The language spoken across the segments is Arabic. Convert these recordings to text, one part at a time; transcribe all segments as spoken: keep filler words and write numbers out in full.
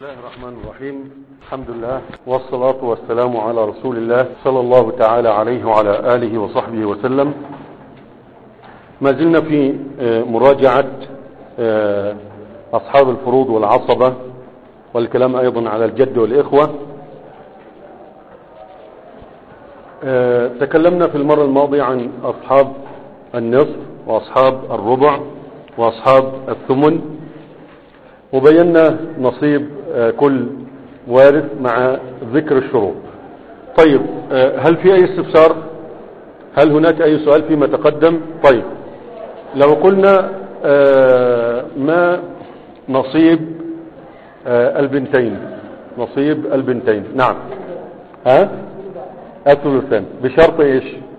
بسم الله الرحمن الرحيم. الحمد لله والصلاة والسلام على رسول الله صلى الله تعالى عليه وعلى آله وصحبه وسلم. ما زلنا في مراجعة أصحاب الفروض والعصبة والكلام أيضا على الجد والإخوة. تكلمنا في المرة الماضية عن أصحاب النصف وأصحاب الربع وأصحاب الثمن، وبينا نصيب كل وارث مع ذكر الشروط. طيب، هل في أي استفسار؟ هل هناك أي سؤال فيما تقدم؟ طيب، لو قلنا ما نصيب البنتين، نصيب البنتين. نعم، ها الثلثان بشرط ايش؟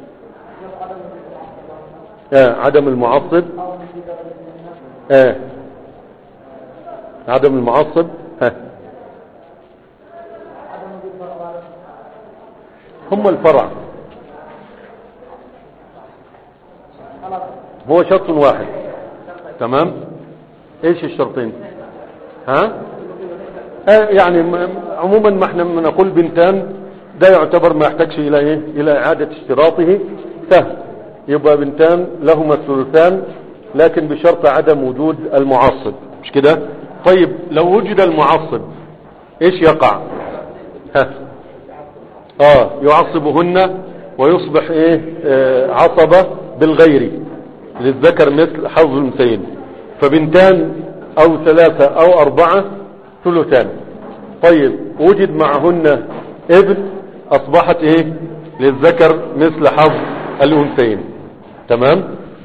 آه عدم المعصب. آه عدم المعصب. ها هم الفرع، هو شرط واحد. تمام. ايش الشرطين؟ ها آه يعني عموما ما احنا نقول بنتان، ده يعتبر ما يحتاجش الى ايه؟ الى اعادة اشتراطه، سهل. يبقى بنتان لهما الثلثان، لكن بشرط عدم وجود المعصب، مش كده؟ طيب، لو وجد المعصب ايش يقع؟ ها اه يعصبهن ويصبح ايه؟ آه عصبة بالغير، للذكر مثل حظ الانثيين. فبنتان او ثلاثة او اربعة ثلثان. طيب، وجد معهن ابن، اصبحت ايه؟ للذكر مثل حظ الانثيين. تمام.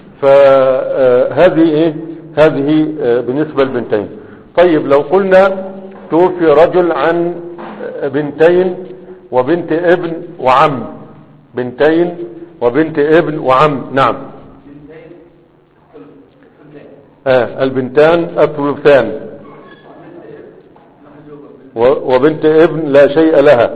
فهذه ايه؟ هذه بالنسبة للبنتين. طيب، لو قلنا توفي رجل عن بنتين وبنت ابن وعم، بنتين وبنت ابن وعم. نعم. آه البنتان الثلثان، وبنت ابن لا شيء لها،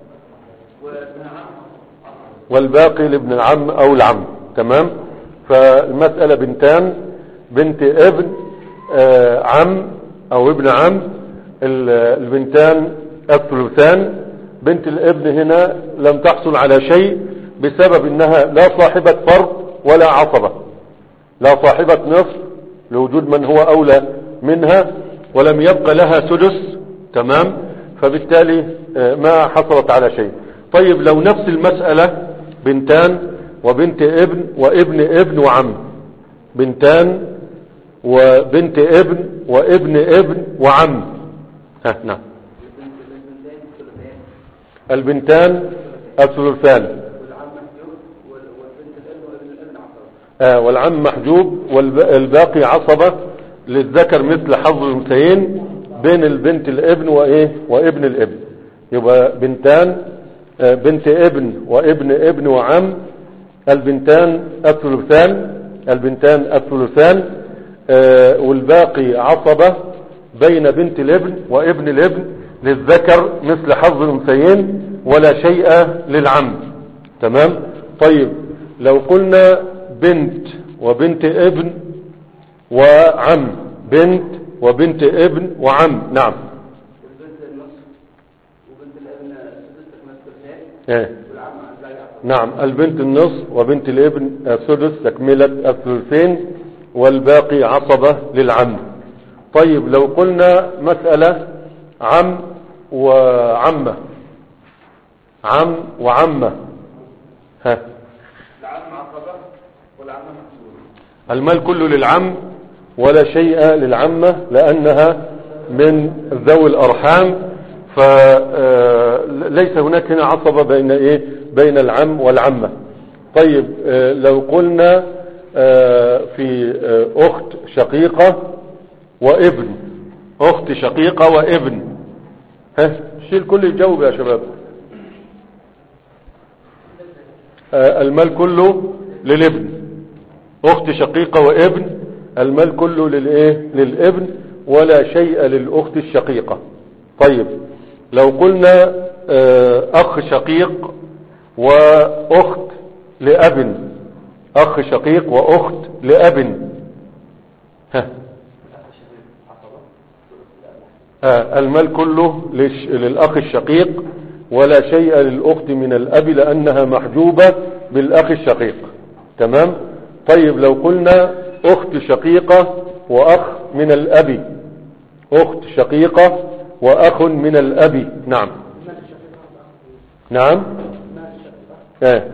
والباقي لابن العم او العم. تمام. فالمسألة بنتان، بنت ابن، آه عم او ابن عم، البنتان الثلثان. بنت الابن هنا لم تحصل على شيء بسبب انها لا صاحبة فرض ولا عصبة، لا صاحبة نصف لوجود من هو اولى منها، ولم يبقى لها سدس. تمام. فبالتالي آه ما حصلت على شيء. طيب، لو نفس المسألة بنتان وبنت ابن وابن ابن وعم، بنتان وبنت ابن وابن ابن وعم. ها نعم. البنتان الثلثان، آه والعم محجوب، والباقي عصبة للذكر مثل حظ الانثيين بين البنت الابن وايه؟ وابن الابن. يبقى بنتان، آه بنت ابن وابن ابن وعم، البنتان الثلثان، البنتان الثلثان، آه والباقي عصبة بين بنت الابن وابن الابن للذكر مثل حظ الانثيين، ولا شيء للعم. تمام. طيب، لو قلنا بنت وبنت ابن وعم، بنت وبنت ابن وعم. نعم. ايه نعم. البنت النصف وبنت الابن السدس تكملة الثلثين، والباقي عصبة للعم. طيب، لو قلنا مسألة عم وعمة، عم وعمة. ها العم عصبة والعمة محجوبة. المال كله للعم ولا شيء للعمة، لأنها من ذوي الأرحام، فليس هناك هنا عصبة بين ايه؟ بين العم والعمة. طيب، لو قلنا في اخت شقيقة وابن، اخت شقيقة وابن. ها شيل كل يجاوب يا شباب. المال كله للابن، اخت شقيقة وابن، المال كله للايه؟ للابن، ولا شيء للاخت الشقيقة. طيب، لو قلنا اخ شقيق واخت لاب، اخ شقيق واخت لاب. ها آه المال كله للش... للأخ الشقيق ولا شيء للأخت من الأب لأنها محجوبة بالأخ الشقيق. تمام. طيب لو قلنا أخت شقيقة وأخ من الأب، أخت شقيقة وأخ من الأب. نعم نعم آه.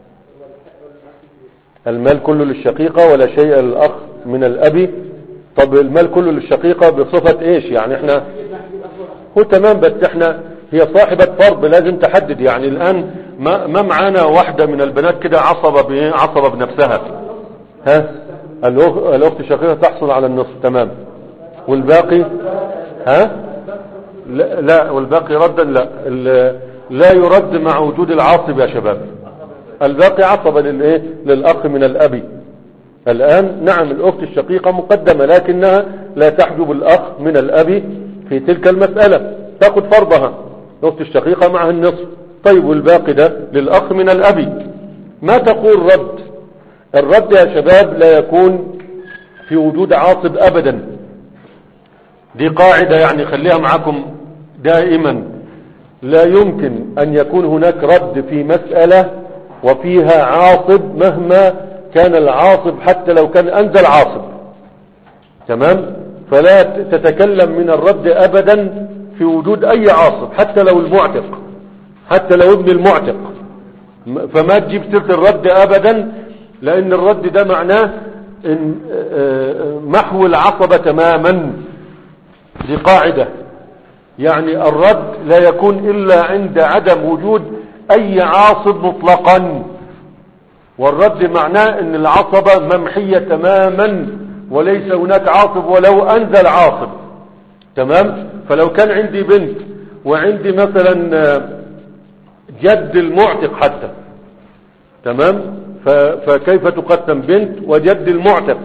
المال كله للشقيقة ولا شيء للأخ من الأب. طب المال كله للشقيقة بصفة ايش يعني؟ احنا هو تمام، بس احنا هي صاحبة فرض لازم تحدد. يعني الآن ما, ما معانا واحدة من البنات كده عصبة بايه، عصبة بنفسها. ها الأخت الشقيقة تحصل على النصف. تمام. والباقي ها لا, لا والباقي ردا لا لا يرد مع وجود العاصب يا شباب. الباقي عصبة للايه، للأخ من الأب. الآن نعم الأخت الشقيقة مقدمة لكنها لا تحجب الأخ من الأب في تلك المسألة، تأخذ فرضها. الأخت الشقيقة معها النصف. طيب والباقي ده للأخ من الأب. ما تقول رد؟ الرد يا شباب لا يكون في وجود عاصب أبدا. دي قاعدة يعني خليها معكم دائما. لا يمكن أن يكون هناك رد في مسألة وفيها عاصب مهما كان العاصب، حتى لو كان أنزل عاصب. تمام. فلا تتكلم من الرد أبدا في وجود أي عاصب، حتى لو المعتق، حتى لو ابن المعتق. فما تجيب سيرة الرد أبدا، لأن الرد ده معناه إن محو العصبة تماما. دي قاعدة. يعني الرد لا يكون إلا عند عدم وجود أي عاصب مطلقا. والرد معناه ان العصبة ممحية تماما وليس هناك عاصب ولو انزل عاصب. تمام. فلو كان عندي بنت وعندي مثلا جد المعتق حتى، تمام، فكيف تقسم بنت وجد المعتق؟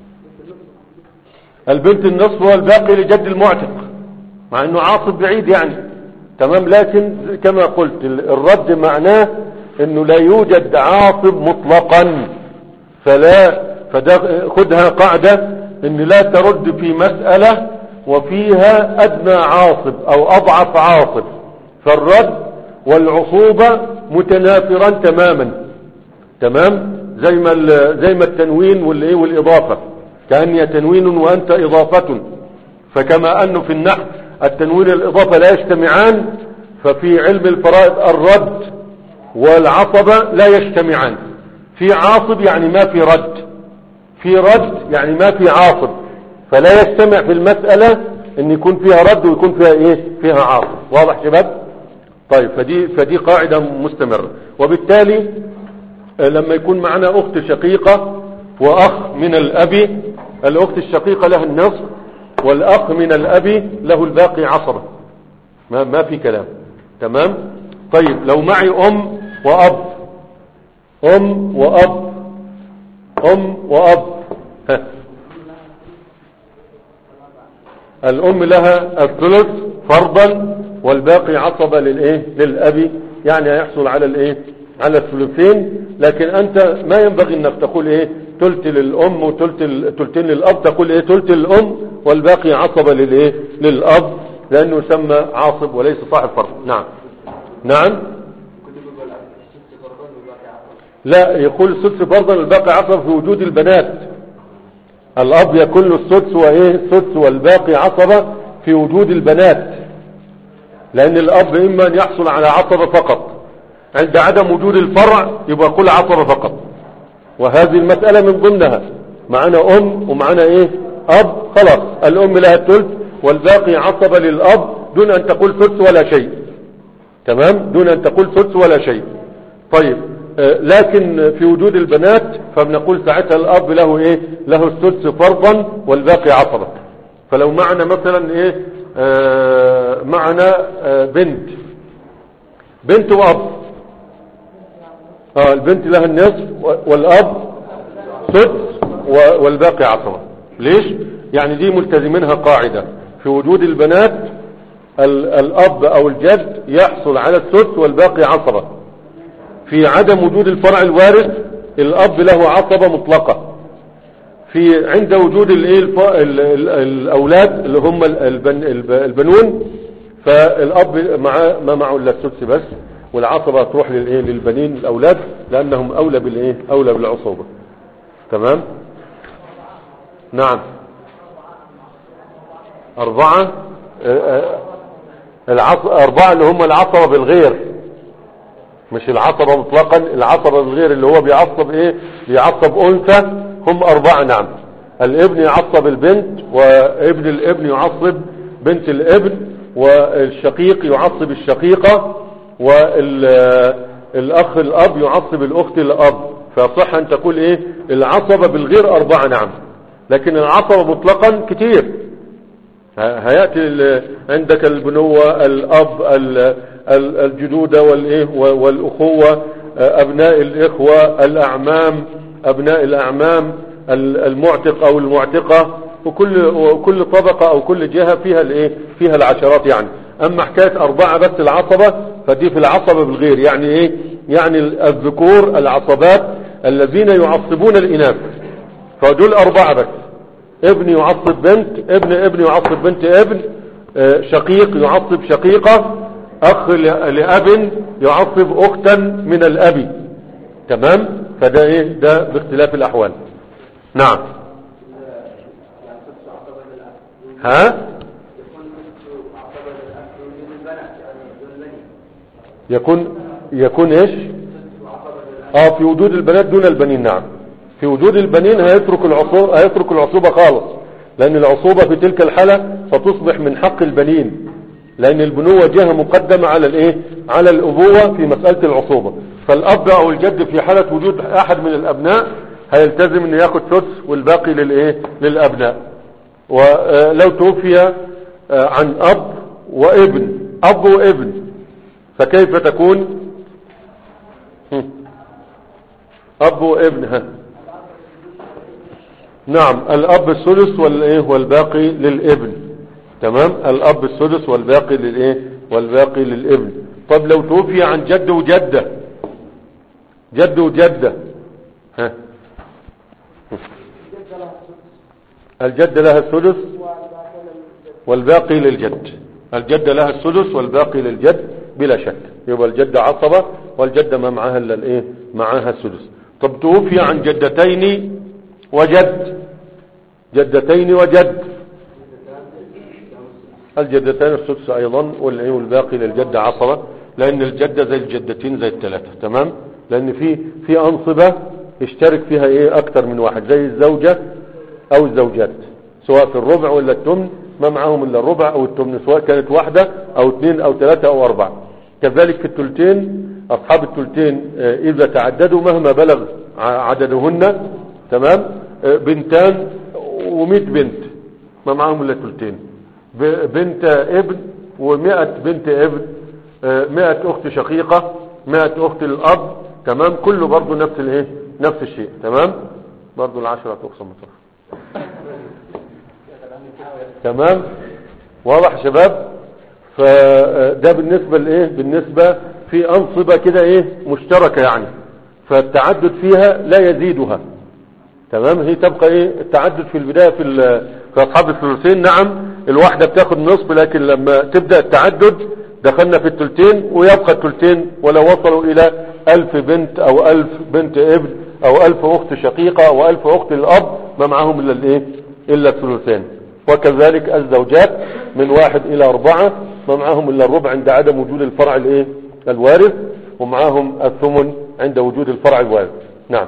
البنت النصف والباقي لجد المعتق، مع انه عاصب بعيد يعني. تمام. لكن كما قلت الرد معناه انه لا يوجد عاصب مطلقا. فلا خدها قاعدة ان لا ترد في مسألة وفيها ادنى عاصب او اضعف عاصب. فالرد والعصوبة متنافران تماما. تمام. زي ما زي ما التنوين والايه والاضافة، كأني تنوين وانت اضافة. فكما انه في النحو التنوين والاضافة لا يجتمعان، ففي علم الفرائض الرد والعصبة لا يجتمعان. في عاصب يعني ما في رد، في رد يعني ما في عاصب. فلا يجتمع في المسألة ان يكون فيها رد ويكون فيها ايه، فيها عاصب. واضح شباب؟ طيب فدي, فدي قاعدة مستمرة. وبالتالي لما يكون معنا اخت شقيقة واخ من الاب، الاخت الشقيقة لها النصف والاخ من الاب له الباقي عصبة. ما, ما في كلام. تمام. طيب لو معي ام واب، ام واب، ام واب، ها. الام لها الثلث فرضا والباقي عصبة للايه، للاب. يعني هيحصل على الايه، على الثلثين. لكن انت ما ينبغي انك تقول ايه تلت للام وتلت تلتين للاب. تقول ايه تلت للام والباقي عصبة للايه، للاب، لانه يسمى عاصب وليس صاحب فرض. نعم نعم. لا، يقول السدس فرضا والباقي عصبة في وجود البنات. الاب يكون له السدس وايه، السدس والباقي عصبة في وجود البنات، لان الاب اما ان يحصل على عصبة فقط، عند عدم وجود الفرع يبقى كل عصبة فقط. وهذه المسألة من ضمنها. معنا ام ومعنا ايه، اب. خلاص الام لها الثلث والباقي عصبة للاب دون ان تقول ثلث ولا شيء. تمام. دون ان تقول ثلث ولا شيء. طيب آه لكن في وجود البنات فبنقول ساعتها الاب له ايه، له الثلث فرضا والباقي عصبة. فلو معنا مثلا ايه آه معنا آه بنت بنت واب، اه البنت لها النصف والاب سدس والباقي عصبة. ليش؟ يعني دي ملتزمينها قاعدة في وجود البنات الاب او الجد يحصل على السدس والباقي عصبة. في عدم وجود الفرع الوارث الاب له عصبة مطلقة. في عند وجود الايه الاولاد اللي هم البن البنون، فالاب معاه ما معه الا السدس بس، والعصبة تروح للايه للبنين الاولاد لانهم اولى بالايه اولى بالعصوبة. تمام. نعم. اربعة العص... اربعة اللي هم العصبة بالغير، مش العصبة مطلقا، العصبة بالغير اللي هو بيعصب ايه بيعصب انثى، هم اربعة. نعم. الابن يعصب البنت، وابن الابن يعصب بنت الابن، والشقيق يعصب الشقيقة، والاخ الاب يعصب الاخت الاب. فصح ان تقول ايه العصبة بالغير اربعة. نعم. لكن العصبة مطلقا كتير، هيأتي عندك البنوة، الاب، الجدودة والايه والاخوة، ابناء الاخوة، الاعمام، ابناء الاعمام، المعتق او المعتقة، وكل وكل طبقة او كل جهة فيها الايه فيها العشرات يعني. اما حكاية اربعة بس العصبة فدي في العصبة بالغير، يعني ايه يعني الذكور العصبات الذين يعصبون الاناث، فدول اربعة بس. ابن يعصب بنت، ابن ابن يعصب بنت ابن، شقيق يعصب شقيقة، اخ لاب يعصب اختا من الاب. تمام. فده ايه ده باختلاف الاحوال. نعم. ها يكون يكون ايش اه في وجود البنات دون البنين. نعم. في وجود البنين هيترك العصوبة هيترك العصوبة خالص، لان العصوبة في تلك الحالة فتصبح من حق البنين، لان البنوة جهة مقدمة على الايه على الابوة في مسألة العصوبة. فالاب او الجد في حالة وجود احد من الابناء هيلتزم انه ياخد سدس والباقي للايه للابناء. ولو توفي عن اب وابن، اب وابن، فكيف تكون اب وابن؟ ها نعم. الاب السدس والايه والباقي للابن. تمام. الاب السدس والباقي للايه والباقي للابن. طب لو توفي عن جد وجدة، جد وجدة، ها الجد لها السدس والباقي للجد. الجد لها السدس والباقي للجد بلا شك. يبقى الجد عصبة والجدة ما معها الا الايه معها السدس. طب توفي عن جدتين وجد، جدتين وجد، الجدتين السدس ايضا، والباقي للجد عصبة، لان الجدة زي الجدتين زي الثلاثة. تمام. لان في في انصبة يشترك فيها ايه اكتر من واحد، زي الزوجة او الزوجات، سواء في الربع ولا التمن ما معهم الا الربع او التمن، سواء كانت واحدة او اثنين او ثلاثة او اربعة. كذلك في الثلثين، اصحاب الثلثين اذا تعددوا مهما بلغ عددهن، تمام، بنتان ومئة بنت ما معهم الا ثلثين، بنت ابن ومئة بنت ابن، مئة اخت شقيقة، مئة اخت الاب. تمام. كله برضو نفس الايه نفس الشيء. تمام. برضو العشرة تقسم مصر. تمام. واضح يا شباب؟ فده بالنسبة لايه بالنسبة في انصبة كده ايه مشتركة يعني، فالتعدد فيها لا يزيدها. تمام. هي تبقى ايه التعدد في البداية في في اصحاب الثلثين. نعم. الواحدة بتاخد نصف، لكن لما تبدأ التعدد دخلنا في الثلثين ويبقى الثلثين، ولو وصلوا الى الف بنت او الف بنت ابن او الف اخت شقيقة او الف اخت الاب ما معهم الا الايه الا الثلثين. وكذلك الزوجات من واحد الى اربعة ما معهم الا الربع عند عدم وجود الفرع الايه الوارث، ومعهم الثمن عند وجود الفرع الوارث. نعم.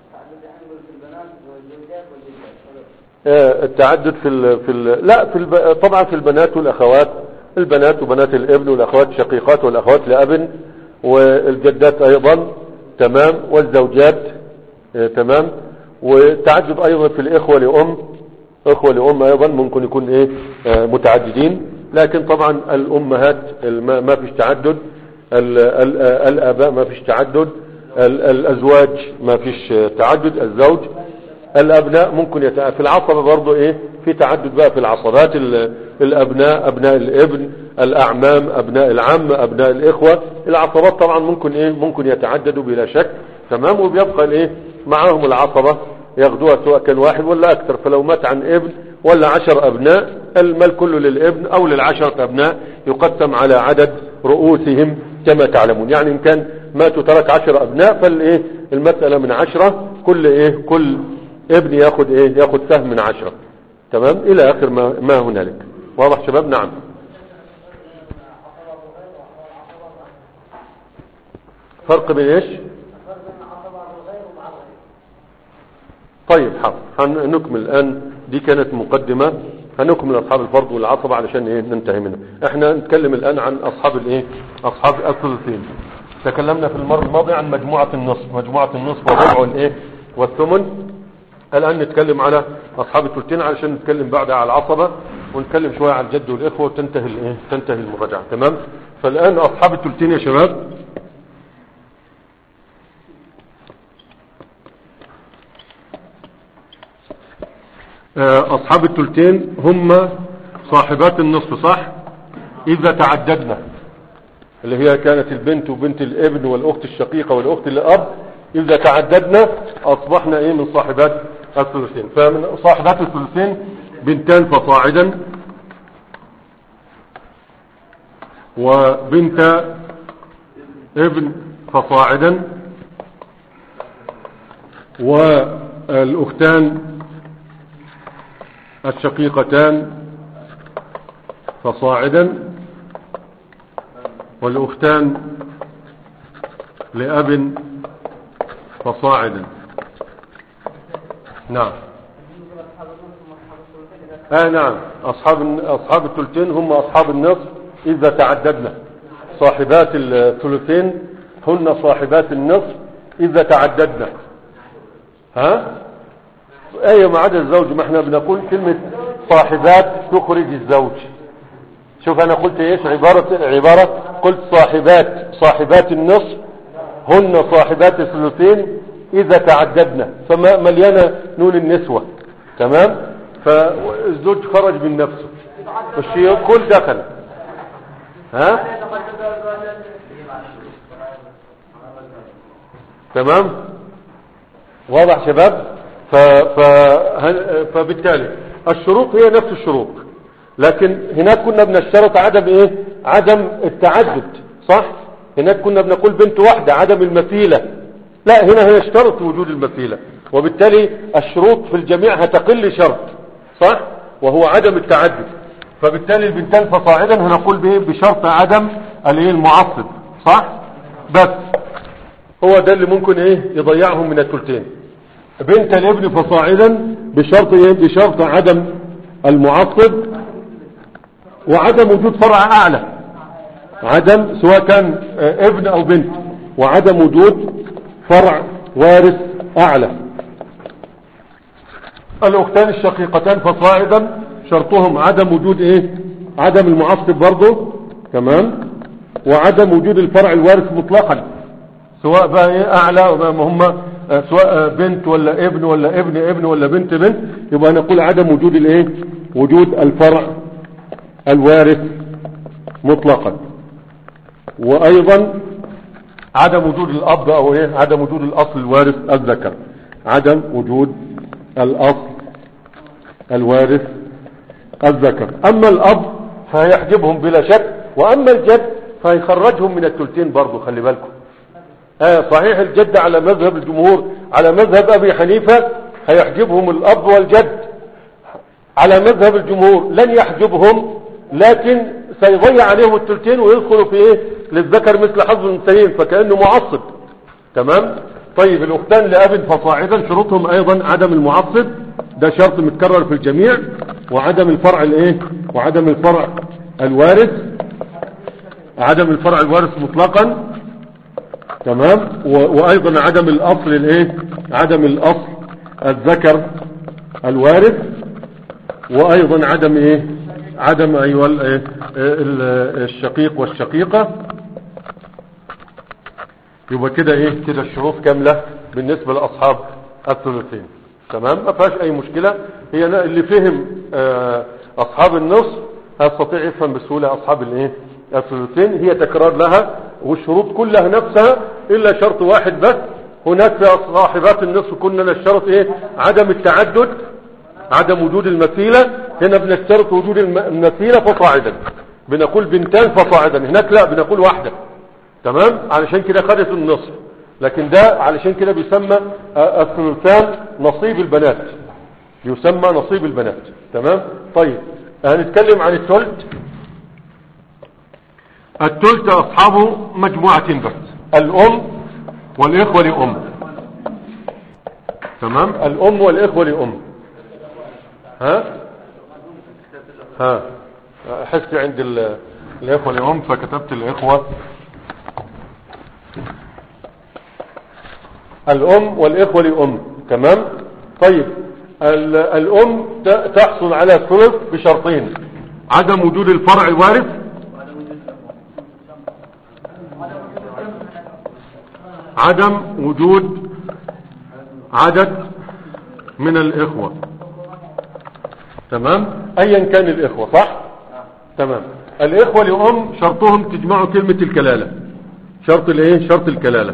التعدد في ال في ال لا في الب... طبعا في البنات والاخوات، البنات وبنات الابن والاخوات الشقيقات والاخوات لاب والجدات ايضا. تمام. والزوجات. تمام. والتعدد ايضا في الاخوة لام، اخوة لام ايضا ممكن يكون ايه متعددين. لكن طبعا الامهات ما فيش تعدد، ال ال الاباء ما فيش تعدد، ال الازواج ما فيش تعدد، الزوج، الابناء ممكن يتع... في العصبة برضو ايه في تعدد بقى في العصبات، الابناء، ابناء الابن، الاعمام، ابناء العم، ابناء الاخوة. العصبات طبعا ممكن ايه ممكن يتعددوا بلا شك. تمام. وبيبقى الايه معاهم العصبة ياخدوها سواء كان واحد ولا اكثر. فلو مات عن ابن ولا عشر ابناء المال كله للابن او للعشرة ابناء يقسم على عدد رؤوسهم كما تعلمون. يعني ان كان ماتوا ترك عشر ابناء فالايه المسألة من عشرة، كل ايه كل ابن ياخد ايه ياخد سهم من عشرة. تمام الى اخر ما, ما هنالك. واضح شباب؟ نعم. فرق بين ايش؟ طيب حاضر هنكمل الان، دي كانت مقدمة، هنكمل اصحاب الفرض والعصبة علشان ايه ننتهي منها. احنا نتكلم الان عن اصحاب الايه اصحاب الثلثين. تكلمنا في المرة الماضية عن مجموعة النصف، مجموعة النصف والربع والايه والثمن. الان نتكلم على اصحاب الثلثين علشان نتكلم بعدها على العصبة ونتكلم شوية على الجد والاخوة وتنتهي الايه تنتهي المراجعة. تمام. فالان اصحاب الثلثين يا شباب، اصحاب الثلثين هم صاحبات النصف صح؟ اذا تعددنا، اللي هي كانت البنت وبنت الابن والاخت الشقيقة والاخت الاب، اذا تعددنا اصبحنا ايه من صاحبات الثلثين. فمن صاحبات الثلثين بنتان فصاعدا وبنت ابن فصاعدا والاختان الشقيقتان فصاعدا والاختان لأب فصاعدا. نعم. اه نعم. اصحاب اصحاب الثلثين هم اصحاب النصف اذا تعددنا. صاحبات الثلثين هن صاحبات النصف اذا تعددنا. ها ايه ما عدا الزوج، ما احنا بنقول كلمة صاحبات تخرج الزوج. شوف انا قلت ايش عبارة عبارة قلت صاحبات صاحبات النصف هن صاحبات الثلثين اذا تعددنا، فما مليانة نون النسوة. تمام. فالزوج خرج من نفسه والشيء كل دخل. ها تمام. واضح شباب؟ ف... ف... فبالتالي الشروط هي نفس الشروط، لكن هناك كنا بنشترط عدم ايه عدم التعدد صح؟ هناك كنا بنقول بنت واحدة عدم المثيلة، لا هنا هيشترط وجود المثيلة، وبالتالي الشروط في الجميع هتقل شرط صح؟ وهو عدم التعدد. فبالتالي البنتان فصاعدا هنقول به بشرط عدم الايه المعصب صح؟ بس هو ده اللي ممكن ايه يضيعهم من الثلثين. بنت الابن فصاعدا بشرط ايه بشرط عدم المعصب وعدم وجود فرع اعلى، عدم سواء كان ابن او بنت، وعدم وجود فرع وارث اعلى. الاختان الشقيقتان فصاعدا شرطهم عدم وجود ايه عدم المعصب برضه تمام، وعدم وجود الفرع الوارث مطلقا سواء بقى ايه اعلى ما هم سواء بنت ولا ابن ولا ابن ابن ولا بنت بنت، يبقى نقول عدم وجود الايه وجود الفرع الوارث مطلقا. وايضا عدم وجود الاب او ايه عدم وجود الاصل الوارث الذكر، عدم وجود الاصل الوارث الذكر. اما الاب فيحجبهم بلا شك، واما الجد فيخرجهم من الثلثين برضو. خلي بالكم آه صحيح الجد على مذهب الجمهور على مذهب ابي حنيفة هيحجبهم الاب والجد، على مذهب الجمهور لن يحجبهم، لكن سيضيع عليهم الثلثين ويدخلوا في ايه للذكر مثل حظ الانثيين فكأنه معصب. تمام. طيب الاختان لاب فصاعدا شروطهم ايضا عدم المعصب، ده شرط متكرر في الجميع، وعدم الفرع الايه وعدم الفرع الوارث، عدم الفرع الوارث مطلقا. تمام. وايضا عدم الاصل الايه عدم الاصل الذكر الوارث، وايضا عدم ايه عدم ايوه الايه الشقيق والشقيقة. يبقى كده ايه كده الشروط كاملة بالنسبة لاصحاب الثلثين. تمام. ما فيهاش اي مشكلة، هي اللي فهم اه اصحاب النصف هيستطيع يفهم بسهولة اصحاب الايه الثلثين. هي تكرار لها والشروط كلها نفسها الا شرط واحد بس، هناك صاحبات النصف كنا نشترط ايه؟ عدم التعدد، عدم وجود المثيلة. هنا بنشترط وجود المثيلة فصاعدا، بنقول بنتان فصاعدا. هناك لا، بنقول واحدة. تمام، علشان كده خدت النصف. لكن ده علشان كده بيسمى الثلثان نصيب البنات، يسمى نصيب البنات. تمام. طيب هنتكلم عن الثلث. الثلث اصحابه مجموعتين بس، الام والاخوة لام. تمام، الام والاخوة لام. ها ها حسي عند الاخوة لام فكتبت الاخوة. الام والاخوة لام. تمام. طيب الام تحصل على الثلث بشرطين: عدم وجود الفرع الوارث، عدم وجود عدد من الاخوة. تمام، ايا كان الاخوة. صح. تمام. الاخوة لام شرطهم تجمعوا كلمة الكلالة. شرط الايه؟ شرط الكلالة.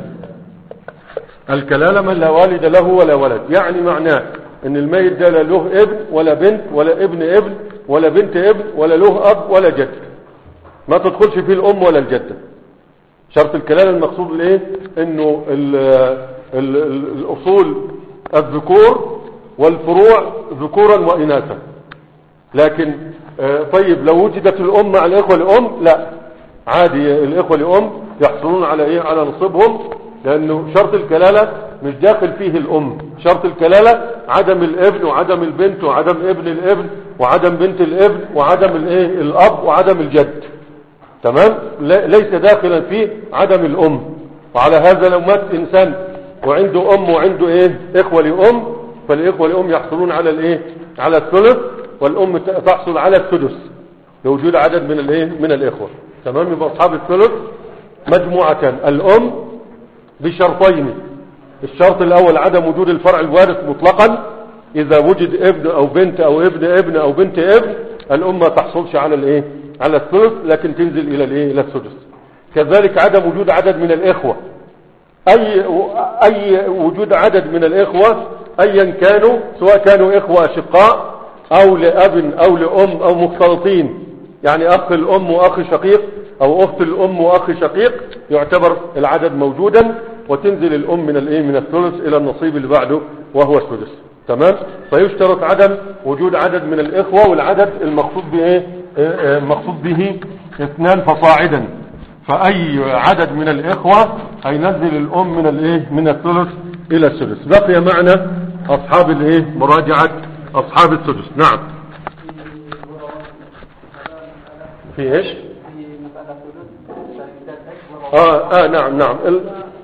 الكلالة من لا والد له ولا ولد، يعني معناه ان الميت ده لا له ابن ولا بنت ولا ابن ابن ولا بنت ابن ولا له اب ولا جد، ما تدخلش فيه الام ولا الجدة. شرط الكلالة المقصود الايه؟ انه ال ال ال الاصول الذكور والفروع ذكورا واناثا. لكن آه طيب لو وجدت الام مع الاخوة الام، لا عادي، الاخوة الام يحصلون على ايه؟ على نصيبهم، لانه شرط الكلالة مش داخل فيه الام. شرط الكلالة عدم الابن وعدم البنت وعدم ابن الابن وعدم بنت الابن وعدم الايه؟ الاب وعدم الجد. تمام، ليس داخلا فيه عدم الام. وعلى هذا لو مات انسان وعنده ام وعنده ايه؟ اخوة لام، فالاخوة لام يحصلون على الايه؟ على الثلث، والام تحصل على السدس لوجود عدد من الايه؟ من الاخوة. تمام. يبقى اصحاب الثلث مجموعتان: الام بشرطين. الشرط الاول عدم وجود الفرع الوارث مطلقا، اذا وجد ابن او بنت او ابن ابن او بنت ابن الام ما تحصلش على الايه؟ على الثلث، لكن تنزل الى الايه؟ الى السدس. كذلك عدم وجود عدد من الاخوة، اي اي وجود عدد من الاخوة ايا كانوا، سواء كانوا اخوة اشقاء او لاب او لام او مختلطين، يعني اخ الام واخ شقيق او اخت الام واخ شقيق، يعتبر العدد موجودا، وتنزل الام من الايه؟ من الثلث الى النصيب اللي بعده وهو السدس. تمام. فيشترط عدم وجود عدد من الاخوة، والعدد المقصود بايه؟ المقصود به اثنان فصاعدا. فاي عدد من الاخوة هينزل الام من الايه؟ من الثلث الى السدس. بقي معنا اصحاب الايه؟ مراجعة اصحاب السدس. نعم. في ايش؟ اه اه نعم نعم ال...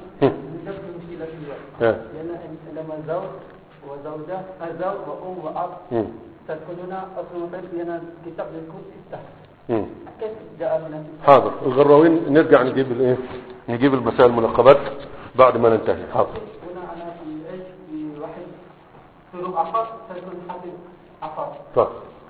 لما زوج وزوجة زوج وأم وأب تدخلون أصل بين كتاب يكون ستة. كيف جاء من؟ حاضر. الغراوين نرجع نجيب الايه؟ نجيب المسائل المنقبات بعد ما ننتهي. حاضر. هنا أنا في إيش؟ في واحد ثلث عقار تكون حاطط عقار. طيب.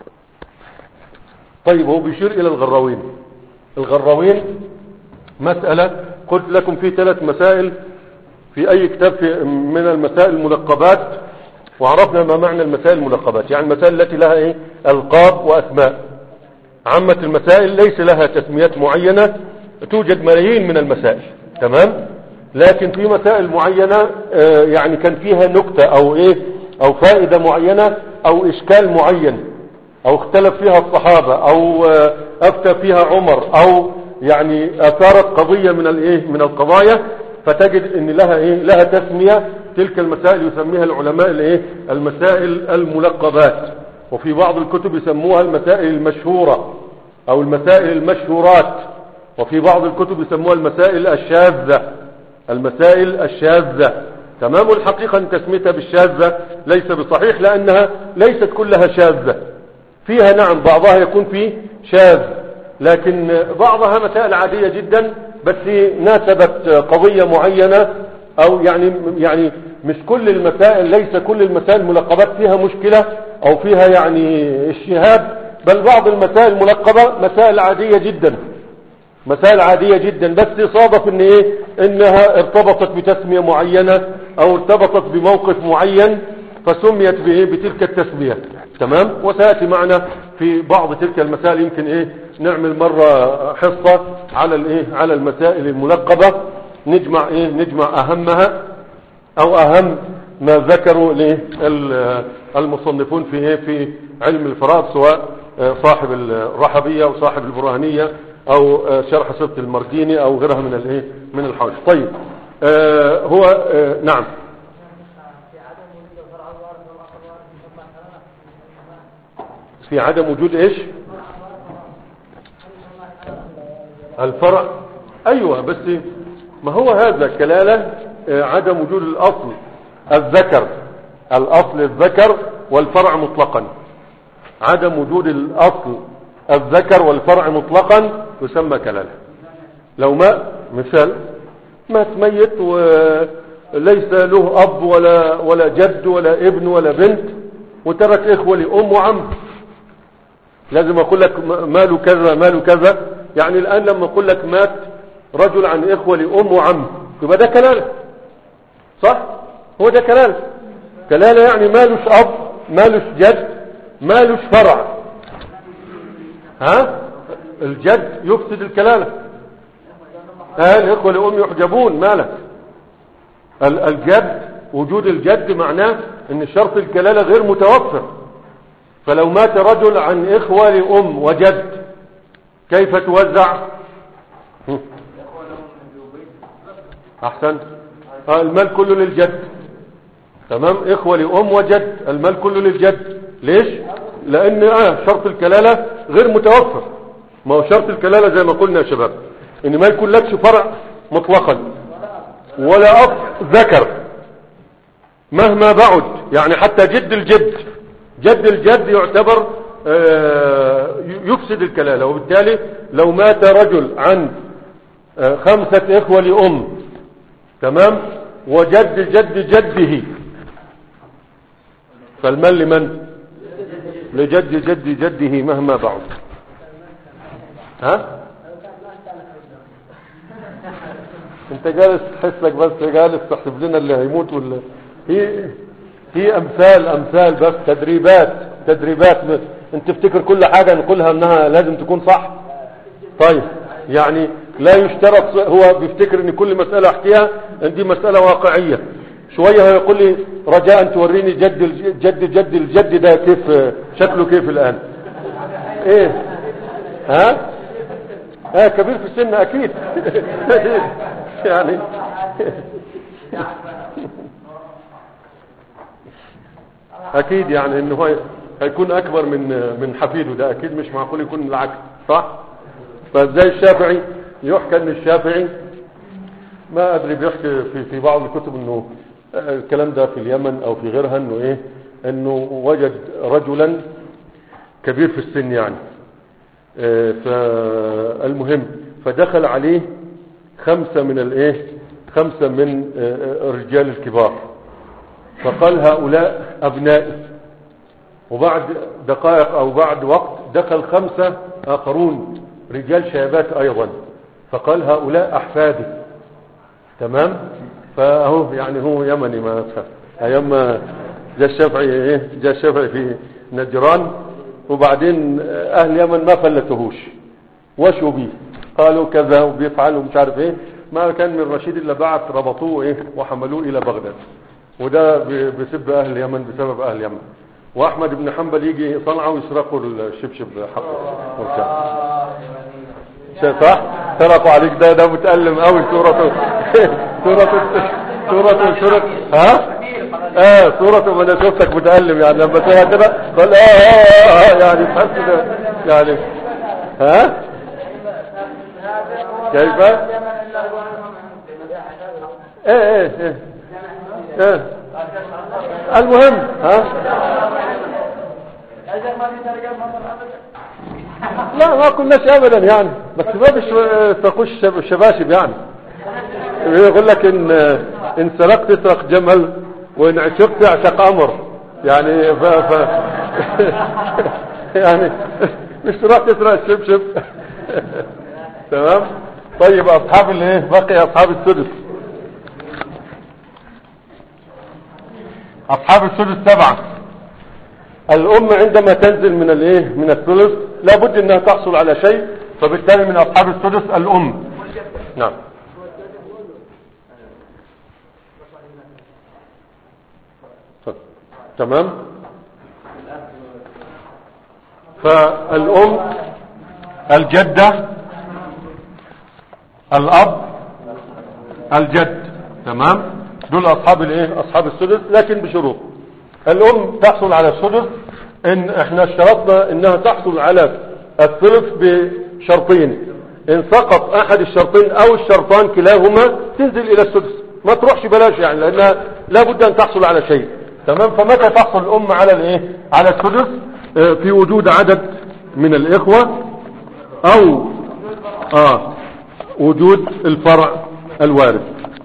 طيب هو بيشير إلى الغراوين. الغراوين مسألة قلت لكم في ثلاث مسائل في أي كتاب في من المسائل الملقبات، وعرفنا ما معنى المسائل الملقبات، يعني المسائل التي لها إيه؟ ألقاب وأسماء. عامة المسائل ليس لها تسميات معينة، توجد ملايين من المسائل. تمام. لكن في مسائل معينة آه يعني كان فيها نكتة أو إيه أو فائدة معينة أو إشكال معين، أو اختلف فيها الصحابة، أو آه أفتى فيها عمر، أو يعني أثارت قضية من الإيه من القضايا، فتجد ان لها ايه؟ لها تسمية. تلك المسائل يسميها العلماء الايه؟ المسائل الملقبات. وفي بعض الكتب يسموها المسائل المشهورة او المسائل المشهورات، وفي بعض الكتب يسموها المسائل الشاذة، المسائل الشاذة. تمام. الحقيقة ان تسميتها بالشاذة ليس بصحيح، لانها ليست كلها شاذة. فيها نعم بعضها يكون فيه شاذ، لكن بعضها مسائل عادية جدا، بس ناسبت قضية معينة، او يعني يعني مش كل المسائل، ليس كل المسائل الملقبات فيها مشكلة او فيها يعني اجتهاد، بل بعض المسائل الملقبة مسائل عادية جدا، مسائل عادية جدا، بس صادف ان ايه؟ انها ارتبطت بتسمية معينة او ارتبطت بموقف معين فسميت بايه بتلك التسمية. تمام. وسيأتي معنا في بعض تلك المسائل، يمكن ايه نعمل مرة حصة على الايه على المسائل الملقبة، نجمع ايه نجمع اهمها او اهم ما ذكروا ليه المصنفون في ايه في علم الفرائض، سواء صاحب الرحبية او صاحب البرهانية او شرح سبط المرديني او غيرها من الايه من الحواشي. طيب آه هو آه نعم في عدم وجود ايش الفرع. ايوه بس ما هو هذا كلالة آه عدم وجود الاصل الذكر، الاصل الذكر والفرع مطلقا. عدم وجود الاصل الذكر والفرع مطلقا يسمى كلالة. لو ما مثال مات ميت وليس له اب ولا ولا جد ولا ابن ولا بنت وترك اخوة لام وعم، لازم اقول لك ماله كذا ماله كذا. يعني الان لما اقول لك مات رجل عن اخوة لام وعم يبقى ده كلالة، صح؟ هو ده كلالة. كلالة يعني مالوش اب مالوش جد مالوش فرع. ها الجد يفسد الكلالة. ها الاخوة لام يحجبون مالك. الجد وجود الجد معناه ان شرط الكلالة غير متوفر. فلو مات رجل عن اخوة لام وجد كيف توزع؟ احسن. آه المال كله للجد. تمام. اخوة لام وجد المال كله للجد. ليش؟ لان اه شرط الكلالة غير متوفر. ما هو شرط الكلالة زي ما قلنا يا شباب ان ما يكون لكش فرع مطلقا ولا اب ذكر مهما بعد. يعني حتى جد الجد جد الجد يعتبر آه يفسد الكلالة. وبالتالي لو مات رجل عن آه خمسة اخوة لام، تمام، وجد جد جده، فالمال لمن؟ لجد جد جده مهما بعد. ها انت جالس تحسك بس جالس تحسب لنا اللي هيموت ولا هي هي امثال امثال بس تدريبات تدريبات. انت تفتكر كل حاجة نقولها انها لازم تكون صح؟ طيب يعني لا يشترط. هو بيفتكر ان كل مسألة احكيها ان دي مسألة واقعية. شوية هيقول لي رجاء توريني جد الجد جد الجد ده كيف شكله كيف الان. ايه ها ها كبير في السن اكيد يعني اكيد يعني انه هو هيكون اكبر من من حفيده. ده اكيد مش معقول يكون العكس، صح؟ فازاي الشافعي يحكى ان الشافعي ما ادري بيحكي في في بعض الكتب انه الكلام ده في اليمن او في غيرها انه ايه انه وجد رجلا كبير في السن يعني اه فالمهم فدخل عليه خمسة من الايه خمسة من اه الرجال الكبار فقال هؤلاء ابنائي. وبعد دقائق او بعد وقت دخل خمسة اخرون رجال شابات ايضا فقال هؤلاء احفادي. تمام. فهو يعني هو يمني ما ايام جاء الشافعي ايه جاء الشافعي في نجران وبعدين اهل اليمن ما فلتهوش وشوا بيه قالوا كذا وبيفعلوا مش عارف ايه. ما كان من رشيد الا بعث ربطوه ايه وحملوه الى بغداد. وده بسبب اهل اليمن بسبب اهل اليمن. واحمد بن حنبل يجي صنعاء ويسرقوا الشبشب حقه صح. سرقوا عليك. ده ده متألم قوي. سورة سورة سورة سورة ها اه سورة ما انا شفتك متألم يعني لما تقولها كده قال اه اه اه يعني تحس ده يعني ها كيف ايه ايه ايه ايه المهم ها لا ما كناش ابدا يعني بس ما بش تقوش الشباشب يعني. يقول لك ان ان سرقت تسرق جمل وان عشقت اعشق امر يعني ف, ف يعني مش تروح تسرق الشبشب. تمام. طيب اصحاب الايه بقي اصحاب السدس اصحاب السدس سبعة. الام عندما تنزل من الايه من الثلث لابد انها تحصل على شيء، فبالتالي من اصحاب السدس الام. نعم. تمام. فالام، الجدة، الاب، الجد، تمام، دول اصحاب الايه اصحاب السدس، لكن بشروط. الام تحصل على السدس ان احنا اشترطنا انها تحصل على الثلث بشرطين، ان سقط احد الشرطين او الشرطان كلاهما تنزل الى السدس، ما تروحش بلاش يعني، لانها لابد ان تحصل على شيء. تمام. فمتى تحصل الام على الايه على السدس؟ اه في وجود عدد من الاخوة او اه وجود الفرع الوارث.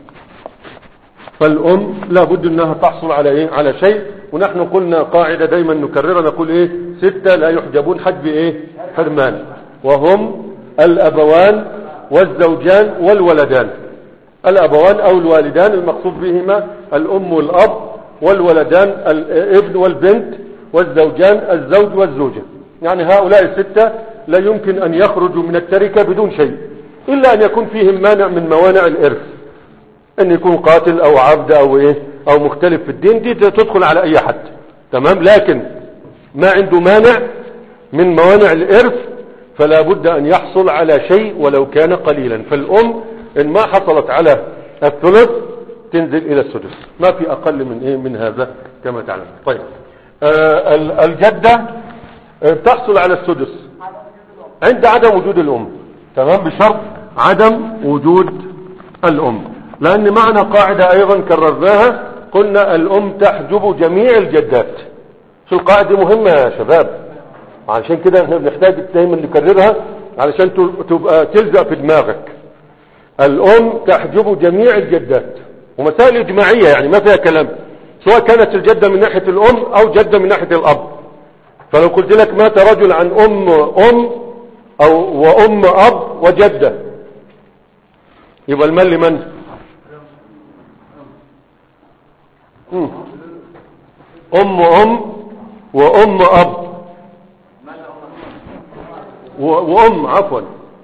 فالام لابد انها تحصل على ايه على شيء. ونحن قلنا قاعدة دايما نكررها، نقول ايه ستة لا يحجبون حجب ايه حرمان، وهم الابوان والزوجان والولدان. الابوان او الوالدان المقصود بهما الام والاب، والولدان الابن والبنت، والزوجان الزوج والزوجة. يعني هؤلاء الستة لا يمكن ان يخرجوا من التركة بدون شيء، الا ان يكون فيهم مانع من موانع الارث، ان يكون قاتل او عبد او ايه او مختلف في الدين، دي تدخل على اي حد. تمام. لكن ما عنده مانع من موانع الارث فلا بد ان يحصل على شيء ولو كان قليلا. فالام ان ما حصلت على الثلث تنزل الى السدس، ما في اقل من ايه من هذا كما تعلم. طيب آه الجدة آه تحصل على السدس عند عدم وجود الام. تمام. بشرط عدم وجود الام، لان معنا قاعدة ايضا كررناها، قلنا الام تحجب جميع الجدات. شو القاعدة مهمة يا شباب، عشان كده احنا بنحتاج دايما نكررها علشان تبقى تلزق في دماغك. الام تحجب جميع الجدات، ومسائل اجماعية يعني ما فيها كلام، سواء كانت الجدة من ناحية الام او جدة من ناحية الاب. فلو قلت لك مات رجل عن ام ام او وام اب وجدة، يبقى المال لمن؟ ام ام وام اب وام عفوا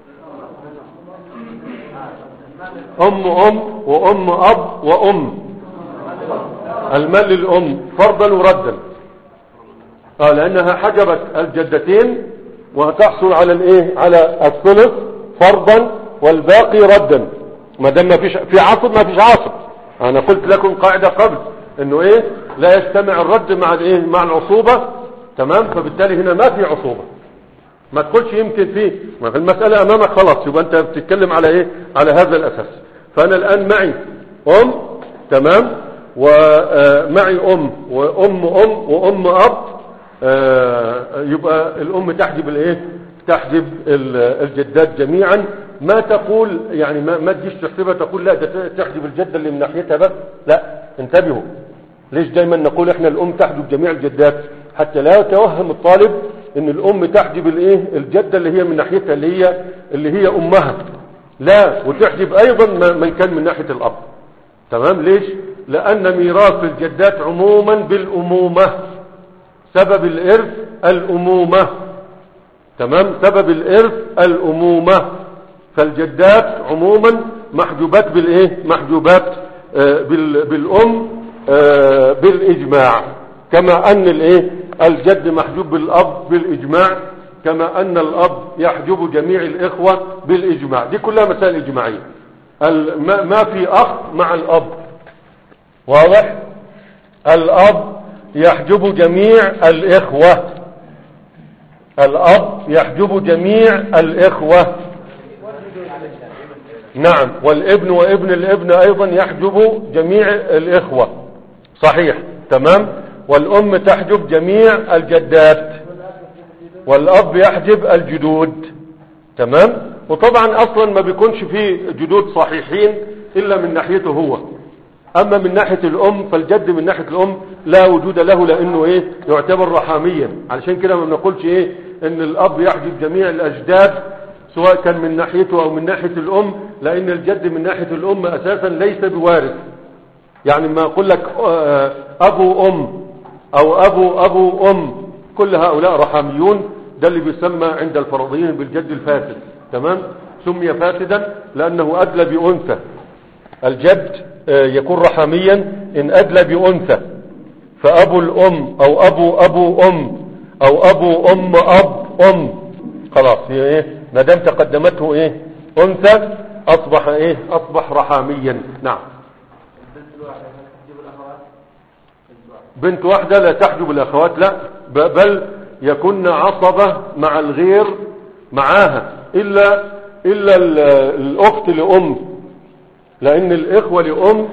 ام ام وام اب وام. المال للام فرضا وردا، اه لانها حجبت الجدتين وتحصل على الايه على الثلث فرضا والباقي ردا. ما دام ما فيش في عصب ما فيش عصب. انا قلت لكم قاعدة قبل انه ايه لا يجتمع الرد مع الايه مع العصوبة. تمام. فبالتالي هنا ما في عصوبة، ما تقولش يمكن فيه، ما في المسألة امامك خلاص، يبقى انت بتتكلم على ايه على هذا الاساس. فانا الان معي ام، تمام، ومعي ام وام ام وام اب، يبقى الام تحجب الايه تحجب الجدات جميعا. ما تقول يعني ما, ما تجيش تحسبها تقول لا ده تحجب الجدة اللي من ناحيتها بس، لا انتبهوا. ليش دايما نقول احنا الام تحجب جميع الجدات؟ حتى لا يتوهم الطالب ان الام تحجب الايه الجدة اللي هي من ناحيتها اللي هي اللي هي امها، لا، وتحجب ايضا من كان من ناحية الاب. تمام. ليش؟ لان ميراث الجدات عموما بالامومة، سبب الارث الامومة. تمام. سبب الارث الامومة، فالجدات عموما محجوبات بالايه محجوبات آه بالام آه بالاجماع، كما ان الايه الجد محجوب بالاب بالاجماع، كما ان الاب يحجب جميع الاخوة بالاجماع. دي كلها مسائل اجماعية. ما في اخ مع الاب، واضح؟ الاب يحجب جميع الاخوة، الاب يحجب جميع الاخوة. نعم. والابن وابن الابن ايضا يحجب جميع الاخوة، صحيح. تمام. والام تحجب جميع الجدات، والاب يحجب الجدود. تمام. وطبعا اصلا ما بيكونش فيه جدود صحيحين الا من ناحيته هو. اما من ناحية الام فالجد من ناحية الام لا وجود له، لانه ايه يعتبر رحاميا. علشان كده ما بنقولش ايه ان الاب يحجب جميع الاجداد سواء كان من ناحيته او من ناحية الام، لان الجد من ناحية الام اساسا ليس بوارث. يعني ما أقول لك أبو أم أو أبو أبو أم، كل هؤلاء رحاميون. ده اللي بيسمى عند الفرضيين بالجد الفاسد. تمام. سمي فاسدا لأنه أدلى بأنثى. الجد يكون رحاميا إن أدلى بأنثى، فأبو الأم أو أبو أبو أم أو أبو أم أب أم، خلاص هي إيه ما دام تقدمته إيه أنثى أصبح إيه أصبح رحاميا. نعم. بنت واحدة لا تحجب الأخوات، لا، بل يكون عصبة مع الغير معاها، إلا إلا الأخت لأم، لأن الإخوة لأم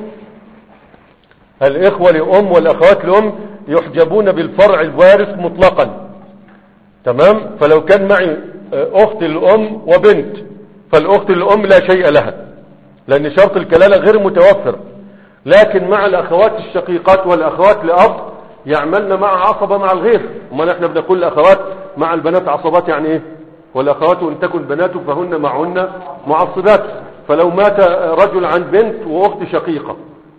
الإخوة لأم والأخوات لأم يحجبون بالفرع الوارث مطلقا. تمام. فلو كان معي أخت الأم وبنت، فالأخت الأم لا شيء لها لأن شرط الكلالة غير متوفر. لكن مع الأخوات الشقيقات والأخوات لأب يعملن مع عصبة مع الغير. وما نحن بنقول الأخوات مع البنات عصبات، يعني إيه؟ والأخوات إن تكن بنات فهن معهن معصبات. فلو مات رجل عن بنت وأخت شقيقة،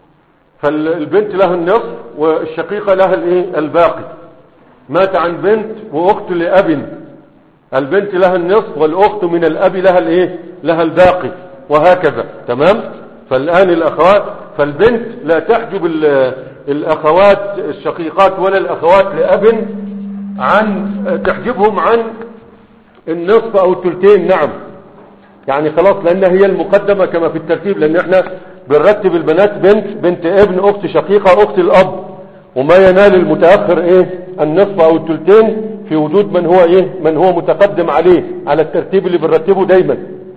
فالبنت لها النصف والشقيقة لها الايه الباقي. مات عن بنت وأخت لأب، البنت لها النصف والأخت من الأب لها الايه لها الباقي، وهكذا. تمام. فالآن الأخوات، فالبنت لا تحجب الأخوات الشقيقات ولا الأخوات لأب عن تحجبهم عن النصف أو الثلثين. نعم. يعني خلاص، لأن هي المقدمة كما في الترتيب، لأن احنا بنرتب البنات بنت بنت ابن أخت شقيقة أخت الأب، وما ينال المتأخر ايه النصف أو الثلثين في وجود من هو ايه من هو متقدم عليه على الترتيب اللي بنرتبه دايما.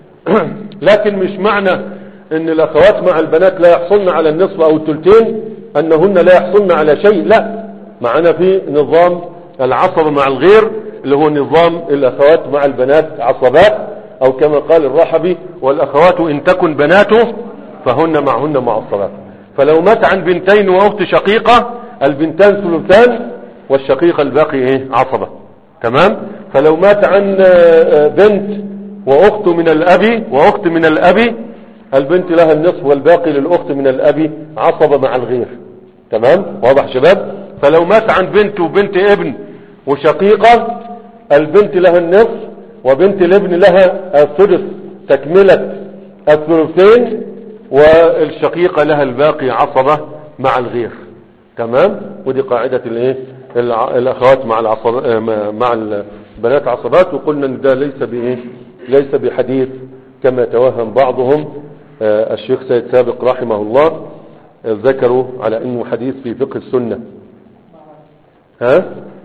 لكن مش معنى ان الأخوات مع البنات لا يحصلن على النصف أو الثلثين أنهن لا يحصلن على شيء، لا. معنا في نظام العصبة مع الغير اللي هو نظام الأخوات مع البنات عصبات، أو كما قال الرحبي: والأخوات إن تكن بناته فهن معهن معصبات. فلو مات عن بنتين وأخت شقيقة، البنتان ثلثان والشقيقة الباقي ايه عصبة. تمام. فلو مات عن بنت وأخت من الأب وأخت من الأب، البنت لها النصف والباقي للأخت من الأب عصبة مع الغير. تمام. واضح شباب؟ فلو مات عن بنت وبنت ابن وشقيقة، البنت لها النصف وبنت الابن لها الثلث تكملة الثلثين، والشقيقة لها الباقي عصبة مع الغير. تمام. ودي قاعدة الايه الأخوات مع العصب مع البنات عصبات. وقلنا ان ده ليس بايه ليس بحديث كما يتوهم بعضهم. الشيخ سيد سابق رحمه الله ذكروا على انه حديث في فقه السنة. ها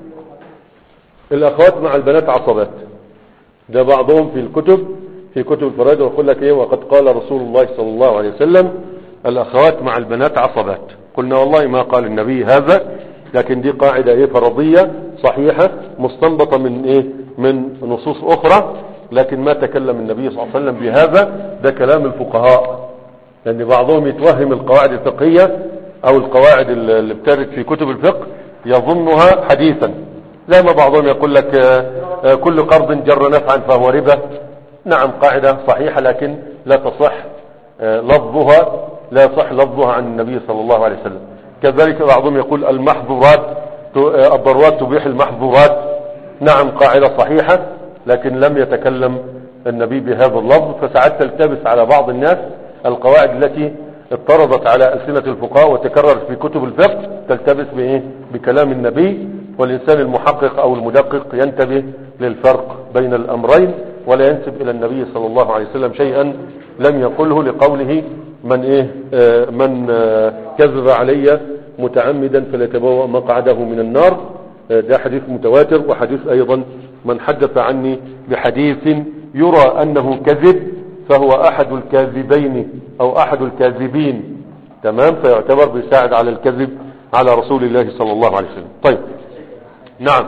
الأخوات مع البنات عصبات، ده بعضهم في الكتب في كتب الفرائض ويقول لك ايه: وقد قال رسول الله صلى الله عليه وسلم الأخوات مع البنات عصبات. قلنا والله ما قال النبي هذا، لكن دي قاعدة ايه فرضية صحيحة مستنبطة من ايه من نصوص اخرى، لكن ما تكلم النبي صلى الله عليه وسلم بهذا، ده كلام الفقهاء. لان بعضهم يتوهم القواعد الفقهية او القواعد اللي بترد في كتب الفقه يظنها حديثا، زي ما بعضهم يقول لك كل قرض جر نفعا فهو ربا. نعم قاعدة صحيحة لكن لا تصح لفظها لا يصح لفظها عن النبي صلى الله عليه وسلم. كذلك بعضهم يقول المحظورات الضرورات تبيح المحظورات. نعم قاعدة صحيحة لكن لم يتكلم النبي بهذا اللفظ، فساعات تلتبس على بعض الناس القواعد التي اضطردت على ألسنة الفقهاء وتكررت في كتب الفقه تلتبس بإيه بكلام النبي. والإنسان المحقق أو المدقق ينتبه للفرق بين الأمرين، ولا ينسب إلى النبي صلى الله عليه وسلم شيئا لم يقله، لقوله: من إيه آه من آه كذب علي متعمدا فليتبوأ مقعده من النار. آه ده حديث متواتر. وحديث أيضا: من حدث عني بحديث يرى أنه كذب فهو أحد الكاذبين أو أحد الكاذبين. تمام. فيعتبر بيساعد على الكذب على رسول الله صلى الله عليه وسلم. طيب. نعم.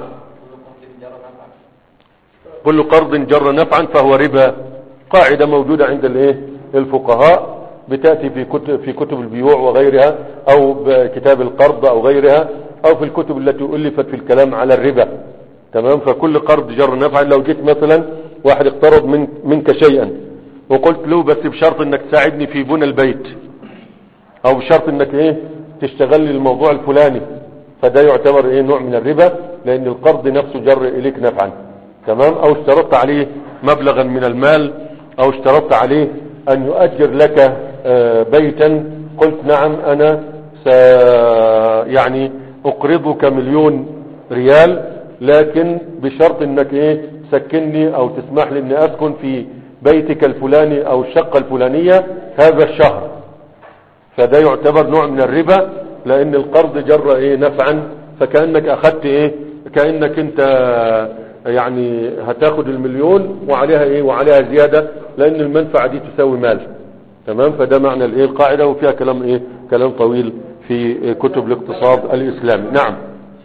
كل قرض جر نفعا فهو ربا، قاعدة موجودة عند الايه الفقهاء، بتأتي في كتب في كتب البيوع وغيرها، او بكتاب القرض او غيرها، او في الكتب التي ألفت في الكلام على الربا. تمام. فكل قرض جر نفعا، لو جيت مثلا واحد اقترض من منك شيئا وقلت له بس بشرط انك تساعدني في بنى البيت، او بشرط انك ايه تشتغل لي الموضوع الفلاني، فده يعتبر ايه نوع من الربا، لان القرض نفسه جر اليك نفعا. تمام. او اشترطت عليه مبلغا من المال، او اشترطت عليه ان يؤجر لك بيتا، قلت نعم انا س يعني اقرضك مليون ريال، لكن بشرط انك ايه تسكنني او تسمح لي اني اسكن في بيتك الفلاني او الشقة الفلانية هذا الشهر، فده يعتبر نوع من الربا، لان القرض جر ايه نفعا، فكأنك اخذت ايه كأنك انت يعني هتاخد المليون وعليها ايه وعليها زيادة، لان المنفعة دي تساوي مال. تمام. فده معنى الايه القاعدة، وفيها كلام ايه كلام طويل في كتب الاقتصاد الاسلامي. نعم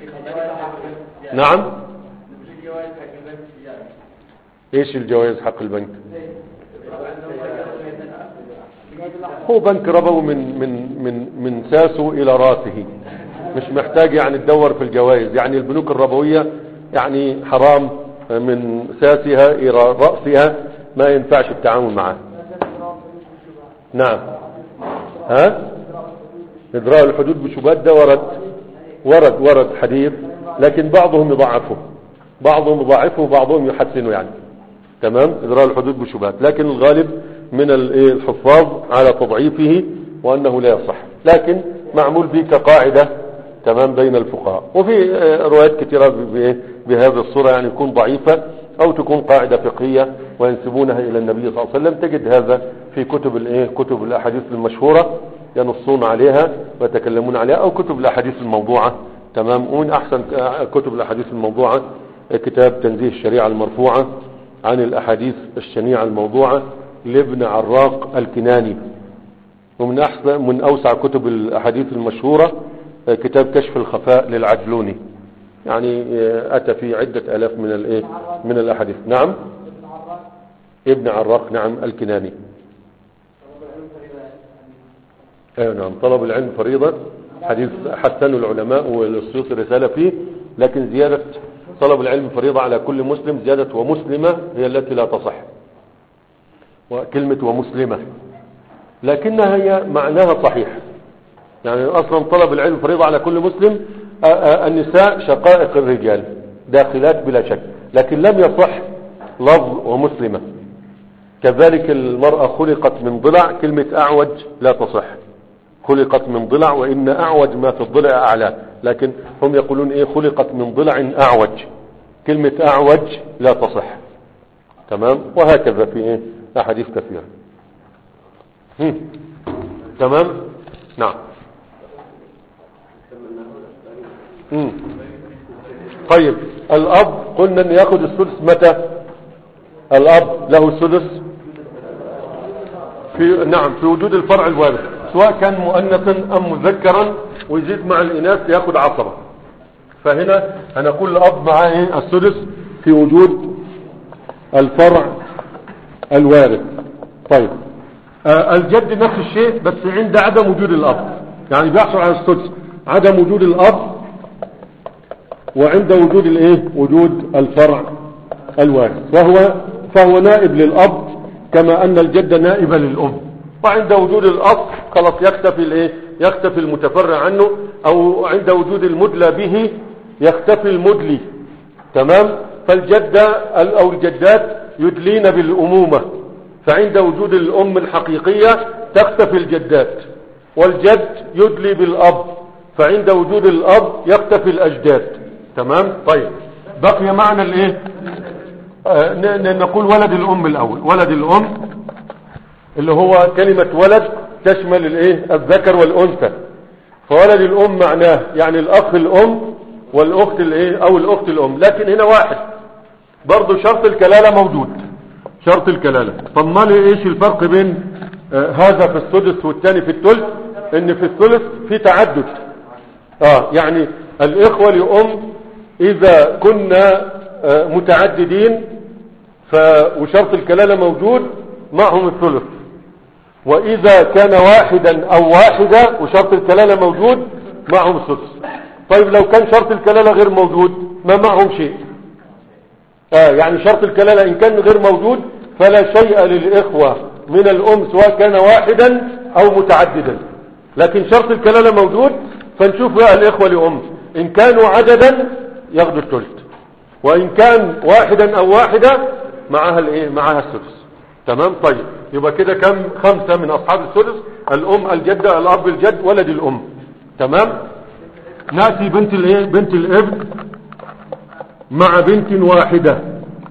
نعم. ايش الجوائز حق البنك؟ هو بنك ربوي من من من من ساسه الى راسه، مش محتاج يعني تدور في الجوائز. يعني البنوك الربوية يعني حرام من ساسها الى رأسها، ما ينفعش التعامل معها. نعم. ها إدراء الحدود بشبهات ده ورد ورد ورد حديث، لكن بعضهم يضعفه بعضهم يضعفه وبعضهم يحسنه يعني. تمام. إدراء الحدود بشبهات، لكن الغالب من الحفاظ على تضعيفه وأنه لا يصح، لكن معمول به كقاعدة تمام بين الفقهاء. وفي روايات كثيرة بهذه الصورة، يعني تكون ضعيفة أو تكون قاعدة فقهية وينسبونها إلى النبي صلى الله عليه وسلم. تجد هذا في كتب الايه كتب الأحاديث المشهورة ينصون عليها ويتكلمون عليها، أو كتب الأحاديث الموضوعة. تمام. ومن أحسن كتب الأحاديث الموضوعة كتاب تنزيه الشريعة المرفوعة عن الأحاديث الشنيعة الموضوعة لابن عراق الكناني. ومن أحسن من أوسع كتب الأحاديث المشهورة كتاب كشف الخفاء للعجلوني، يعني أتى في عدة آلاف من الإيه من الأحاديث. نعم. ابن عراق نعم الكناني. ايوه نعم. طلب العلم فريضة، حديث حسن العلماء والسيوطي رسالة فيه، لكن زيادة طلب العلم فريضة على كل مسلم، زيادة ومسلمة هي التي لا تصح، وكلمة ومسلمة لكنها هي معناها صحيح. يعني اصلا طلب العلم فريضة على كل مسلم. النساء شقائق الرجال داخلات بلا شك، لكن لم يصح لفظ ومسلمة. كذلك المرأة خلقت من ضلع، كلمة اعوج لا تصح، خلقت من ضلع، وان اعوج ما في الضلع اعلى، لكن هم يقولون ايه خلقت من ضلع اعوج، كلمة اعوج لا تصح. تمام. وهكذا في ايه احاديث كثيرة. تمام. نعم. مم. طيب الاب قلنا ان ياخذ السدس متى؟ الاب له السدس في نعم في وجود الفرع الوارث، سواء كان مؤنثا ام مذكرا، ويزيد مع الاناث ياخذ عصبة. فهنا هنقول الاب معاه ايه السدس في وجود الفرع الوارث. طيب آه الجد نفس الشيء، بس عند عدم وجود الاب، يعني بيحصل على السدس عدم وجود الاب وعند وجود الايه وجود الفرع الوارث، فهو فهو نائب للاب كما ان الجد نائبة للام. وعند وجود الاصل خلاص يختفي الايه يختفي المتفرع عنه، او عند وجود المدلى به يختفي المدلي. تمام. فالجدة او الجدات يدلين بالامومة، فعند وجود الام الحقيقية تختفي الجدات، والجد يدلي بالاب، فعند وجود الاب يختفي الاجداد. تمام. طيب بقي معنى الايه آه نقول ولد الام الاول. ولد الام اللي هو كلمة ولد تشمل الايه الذكر والانثى، فولد الام معناه يعني الاخ الام والاخت الايه او الاخت الام، لكن هنا واحد برضو شرط الكلالة موجود، شرط الكلالة. طب ما ايش الفرق بين آه هذا في السدس والثاني في الثلث؟ ان في الثلث في تعدد، اه يعني الاخوة لأم اذا كنا آه متعددين ف وشرط الكلالة موجود معهم الثلث، واذا كان واحدا او واحدة وشرط الكلالة موجود معهم السدس. طيب لو كان شرط الكلالة غير موجود ما معهم شيء، آه يعني شرط الكلالة ان كان غير موجود فلا شيء للإخوة من الأم سواء كان واحدا أو متعددا، لكن شرط الكلالة موجود، فنشوف بقى الإخوة لأم إن كانوا عددا ياخدوا الثلث، وإن كان واحدا أو واحدة معها الإيه معها السدس. تمام. طيب يبقى كده كم؟ خمسة من أصحاب السدس: الأم، الجدة، الأب الجد، ولد الأم. تمام. نأتي بنت الإيه بنت الابن مع بنت واحدة.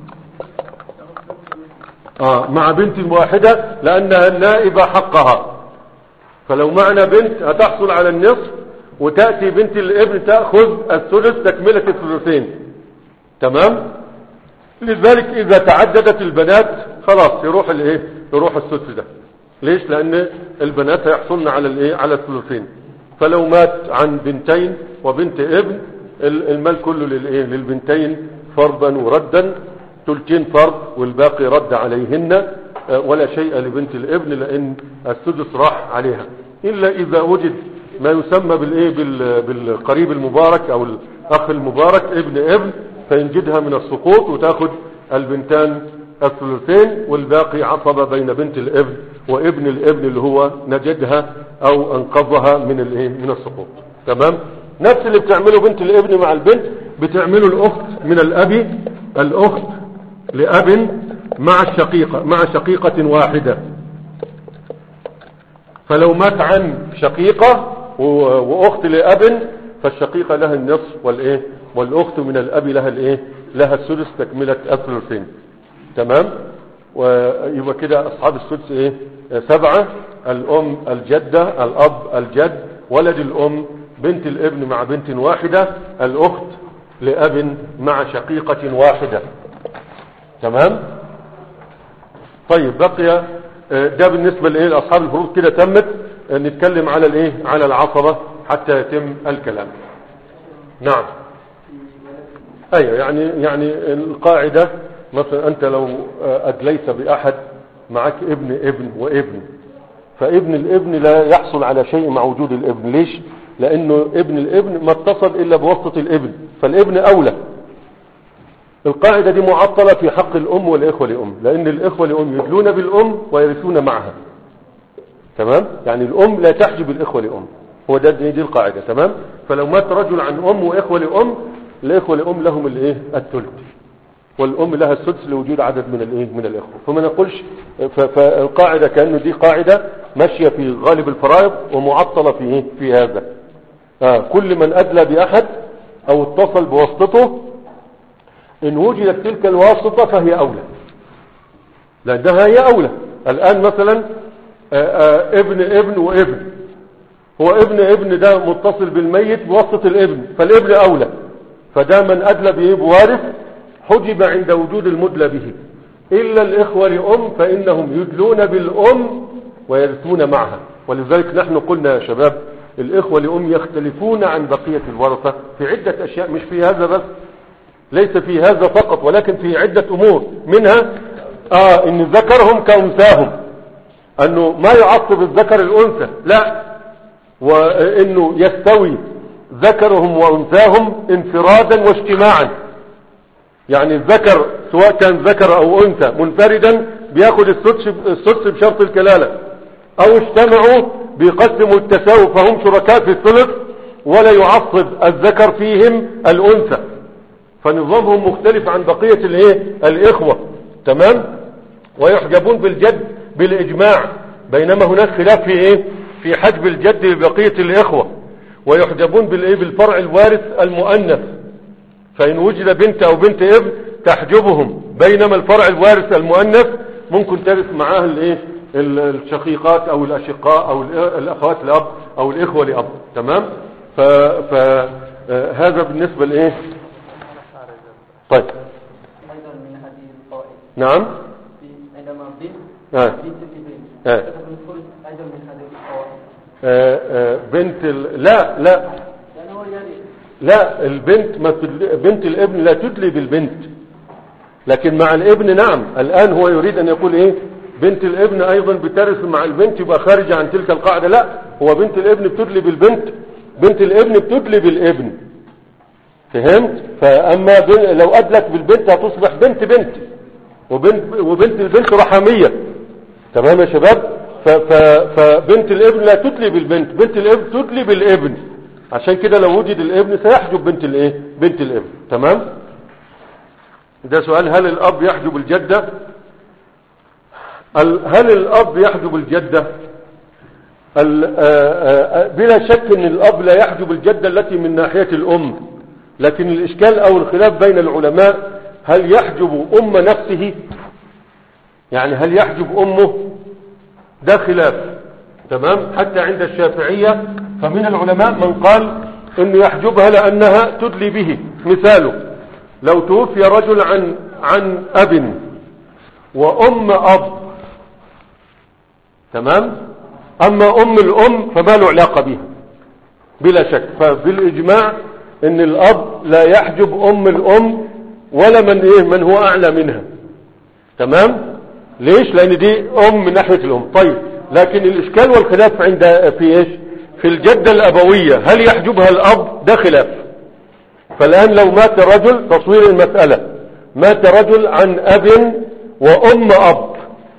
آه مع بنت واحدة لأنها النائبة حقها، فلو معنا بنت هتحصل على النصف، وتأتي بنت الابن تأخذ الثلث تكملة الثلثين. تمام. لذلك إذا تعددت البنات خلاص يروح الايه يروح السدس ده. ليش؟ لأن البنات هيحصلن على الايه على الثلثين. فلو مات عن بنتين وبنت ابن المال كله للايه للبنتين فرضا وردا، ثلثين فرض والباقي رد عليهن، ولا شيء لبنت الابن لأن السدس راح عليها، إلا إذا وجد ما يسمى بالايه بالقريب المبارك أو الأخ المبارك ابن ابن، فينجدها من السقوط وتاخد البنتان الثلثين، والباقي عصبة بين بنت الابن وابن الابن اللي هو نجدها او انقذها من الايه من السقوط. تمام. نفس اللي بتعمله بنت الابن مع البنت بتعمله الاخت من الاب، الاخت لاب مع الشقيقة مع شقيقة واحدة. فلو مات عن شقيقة واخت لاب فالشقيقة لها النصف والايه والاخت من الاب لها الايه لها السدس تكملة الثلثين. تمام. ويبقى كده اصحاب السدس ايه سبعة: الام، الجدة، الاب، الجد، ولد الام، بنت الابن مع بنت واحدة، الاخت لاب مع شقيقة واحدة. تمام. طيب بقي ده بالنسبة لايه لاصحاب الفروض. كده تمت. نتكلم على الايه على العصبة حتى يتم الكلام. نعم. ايوه يعني يعني القاعدة مثلا انت لو ادليت باحد معك ابن ابن وابن، فابن الابن لا يحصل على شيء مع وجود الابن. ليش؟ لانه ابن الابن ما اتصل الا بواسطة الابن، فالابن اولى. القاعدة دي معطلة في حق الام والاخوة لام، لان الاخوة لام يدلون بالام ويرثون معها. تمام. يعني الام لا تحجب الاخوة لام، هو ده دي القاعدة. تمام. فلو مات رجل عن ام واخوة لام، الاخوة لام لهم الايه الثلث، والام لها السدس لوجود عدد من الايه من الاخوة. فما نقولش فالقاعدة كأنه دي قاعدة ماشية في غالب الفرائض ومعطلة في ايه في هذا. آه كل من ادلى باحد او اتصل بواسطته ان وجدت تلك الواسطة فهي اولى، لانها هي اولى. الان مثلا آآ آآ ابن ابن وابن، هو ابن ابن ده متصل بالميت بواسطة الابن، فالابن اولى، فده من ادلى به بوارث حجب عند وجود المدلى به. الا الاخوة لام فانهم يدلون بالام ويرثون معها. ولذلك نحن قلنا يا شباب الاخوة لام يختلفون عن بقية الورثة في عدة اشياء، مش في هذا بس، ليس في هذا فقط، ولكن في عدة امور. منها اه ان ذكرهم كأنثاهم، انه ما يعصب الذكر الانثى، لا، وانه يستوي ذكرهم وانثاهم انفرادا واجتماعا. يعني الذكر سواء كان ذكر او انثى منفردا بياخد السدس بشرط الكلالة، او اجتمعوا بيقسموا التساوي فهم شركاء في الثلث، ولا يعصب الذكر فيهم الانثى، فنظامهم مختلف عن بقية الايه الاخوة. تمام. ويحجبون بالجد بالاجماع، بينما هناك خلاف في ايه في حجب الجد لبقية الاخوة. ويحجبون بالايه بالفرع الوارث المؤنث، فإن وجد بنت أو بنت ابن تحجبهم، بينما الفرع الوارث المؤنث ممكن ترث معاه الايه الشقيقات أو الأشقاء أو الأخوات الأب أو الإخوة لأب. تمام. فهذا بالنسبة لإيه. طيب. نعم. عندما بنت بنت بنت لا لا لا البنت ما بنت الابن لا تدلي بالبنت، لكن مع الابن نعم. الآن هو يريد أن يقول إيه بنت الابن أيضا بترث مع البنت، يبقى خارج عن تلك القاعدة. لا، هو بنت الابن بتدلي بالبنت، بنت الابن بتدلي بالابن. فهمت؟ فأما لو أدلت بالبنت هتصبح بنت بنت، وبنت, وبنت البنت رحمية. تمام يا شباب. فبنت الابن لا تدلي بالبنت، بنت الابن تدلي بالابن، عشان كده لو وجد الابن سيحجب بنت الايه بنت الابن. تمام. ده سؤال، هل الاب يحجب الجدة؟ هل الاب يحجب الجدة؟ بلا شك ان الاب لا يحجب الجدة التي من ناحية الام، لكن الاشكال او الخلاف بين العلماء هل يحجب ام نفسه، يعني هل يحجب امه؟ ده خلاف. تمام. حتى عند الشافعية فمن العلماء من قال انه يحجبها لانها تدلي به. مثاله لو توفي رجل عن عن اب وام اب، تمام، اما ام الام فما له علاقة بها بلا شك. فبالاجماع ان الاب لا يحجب ام الام ولا من ايه من هو اعلى منها. تمام. ليش؟ لان دي ام من ناحية الام. طيب، لكن الاشكال والخلاف عند في ايش؟ في الجدة الابوية، هل يحجبها الاب؟ ده خلاف. فالان لو مات رجل، تصوير المسألة، مات رجل عن اب وام اب،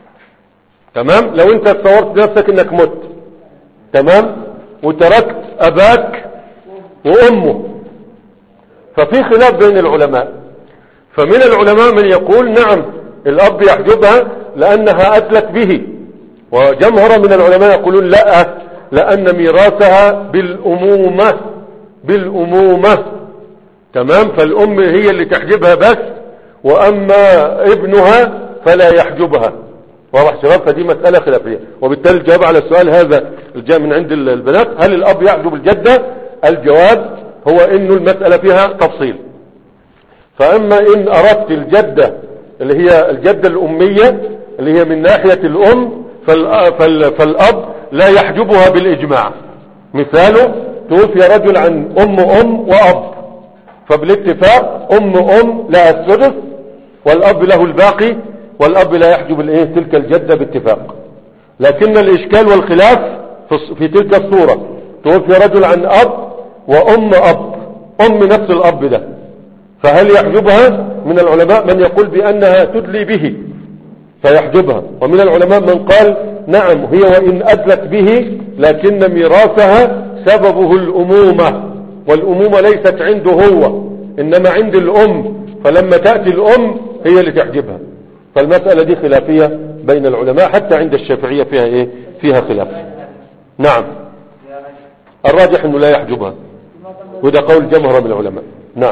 تمام، لو انت تصورت نفسك انك مت، تمام، وتركت اباك وامه، ففي خلاف بين العلماء. فمن العلماء من يقول نعم الاب يحجبها لانها ادلت به، وجمهرة من العلماء يقولون لا، لان ميراثها بالامومة بالامومة تمام، فالام هي اللي تحجبها بس، واما ابنها فلا يحجبها. واضح شباب؟ فدي مسألة خلافية. وبالتالي الجواب على السؤال هذا الجاء من عند البنات، هل الاب يحجب الجدة؟ الجواب هو انه المسألة فيها تفصيل. فاما ان اردت الجدة اللي هي الجدة الامية اللي هي من ناحية الام، فالاب لا يحجبها بالاجماع. مثاله توفي رجل عن ام ام واب، فبالاتفاق ام ام لها السدس والاب له الباقي، والاب لا يحجب الايه تلك الجدة باتفاق. لكن الاشكال والخلاف في تلك الصورة، توفي رجل عن اب وام اب، ام نفس الاب ده، فهل يحجبها؟ من العلماء من يقول بانها تدلي به فيحجبها، ومن العلماء من قال نعم هي وان ادلت به لكن ميراثها سببه الامومة، والامومة ليست عنده هو انما عند الام، فلما تأتي الام هي اللي تحجبها. فالمسألة دي خلافية بين العلماء، حتى عند الشافعية فيها ايه فيها خلاف. نعم، الراجح انه لا يحجبها، وده قول جمهرة من العلماء. نعم،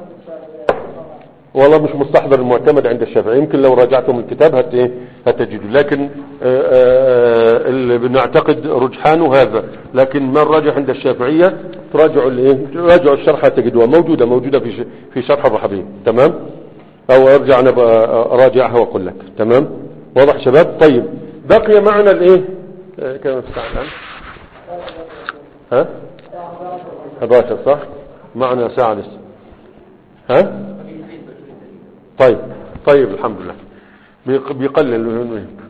والله مش مستحضر المعتمد عند الشافعي، يمكن لو راجعتم الكتاب هت ايه هتجدوا، لكن آآ آآ اللي بنعتقد رجحانه هذا، لكن ما الراجح عند الشافعية تراجعوا الايه راجعوا الشرح هتجدوها موجودة موجودة في في شرح الرحبي. تمام، او ارجع انا راجعها واقول لك. تمام، واضح شباب؟ طيب، بقي معنا الايه كم ساعة الان؟ ها احد عشر صح، معنا ساعة لسه. ها طيب طيب الحمد لله. بيقلل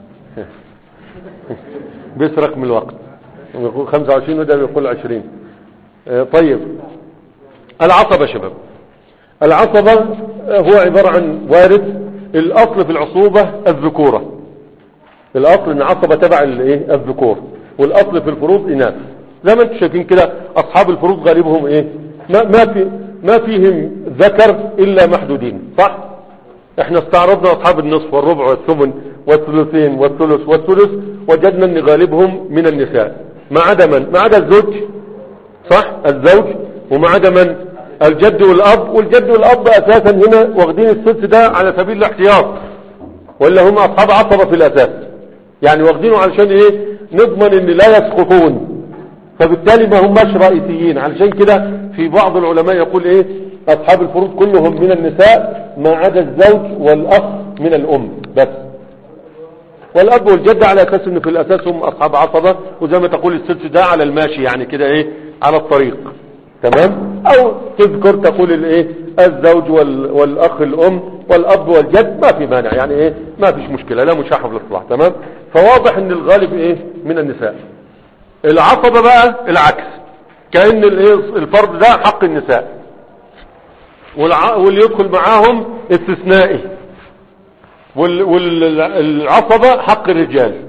بيسرق من الوقت، يقول خمسة وعشرين وده بيقول عشرين. طيب، العصبة شباب، العصبة هو عبارة عن وارث. الاصل في العصوبة الذكورة، الاصل ان عصبة تبع الايه الذكور، والاصل في الفروض اناث. زي ما انتم شايفين كده اصحاب الفروض غالبهم ايه ما, ما في ما فيهم ذكر الا محدودين، صح؟ احنا استعرضنا اصحاب النصف والربع والثمن والثلثين والثلث والثلث، وجدنا ان غالبهم من النساء، ما عدا من ما عدا الزوج، صح، الزوج، وما عدا من الجد والاب. والجد والاب اساسا هنا واخدين السدس ده على سبيل الاحتياط، ولا هم اصحاب عصبة في الاساس، يعني واخدينه علشان ايه نضمن ان لا يسقطون، فبالتالي ما هماش رئيسيين. علشان كده في بعض العلماء يقول ايه اصحاب الفروض كلهم من النساء ما عدا الزوج والاخ من الام بس، والاب والجد على اساس انه في الاساس هم اصحاب عصبة، وزي ما تقول السدس ده على الماشي، يعني كده ايه على الطريق. تمام، او تذكر تقول الايه الزوج والاخ الام والاب والجد، ما في مانع، يعني ايه ما فيش مشكلة، لا مشاحة في الاصطلاح. تمام، فواضح ان الغالب ايه من النساء. العصبة بقى العكس، كأن الايه الفرد ده حق النساء، واللي يدخل معاهم استثنائي، والعصبة حق الرجال.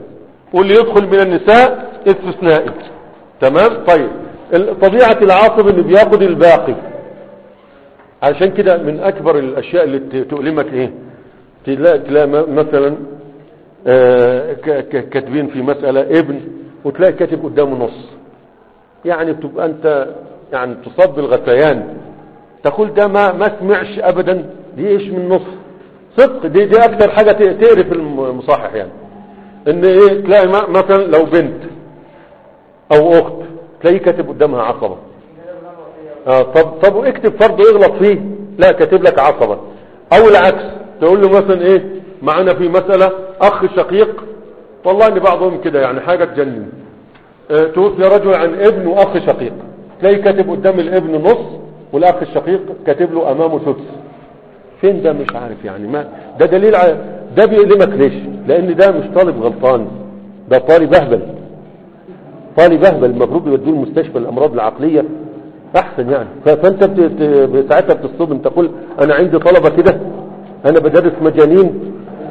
واللي يدخل من النساء استثنائي. تمام. طيب طبيعة العاصب اللي بياخد الباقي، عشان كده من اكبر الاشياء اللي تؤلمك ايه، تلاقي, تلاقي مثلا آه كاتبين في مسألة ابن وتلاقي كاتب قدامه نص، يعني تبقى انت يعني تصاب بالغثيان، تقول ده ما ما سمعش ابدا، دي ايش من نص صدق، دي دي اكتر حاجة تقرف المصحح يعني. ان ايه تلاقي مثلا لو بنت او اخت تلاقيه كاتب قدامها عصبة، آه طب طب اكتب فرض يغلط فيه، لا كاتب لك عصبة. او العكس تقول له مثلا ايه معنا في مسألة اخ شقيق، والله ان بعضهم كده يعني حاجة تجنن، اه توفي رجل عن ابن واخ شقيق، تلاقيه كاتب قدام الابن نص والاخ الشقيق كاتب له امامه سدس. فين ده؟ مش عارف يعني، ما ده دليل على ده بيؤلمك ليش؟ لان ده مش طالب غلطان، ده طالب اهبل، طالب اهبل المفروض يودوه المستشفى الامراض العقلية احسن يعني. فانت ساعتها بتصطدم، انت تقول انا عندي طلبة كده، انا بدرس مجانين،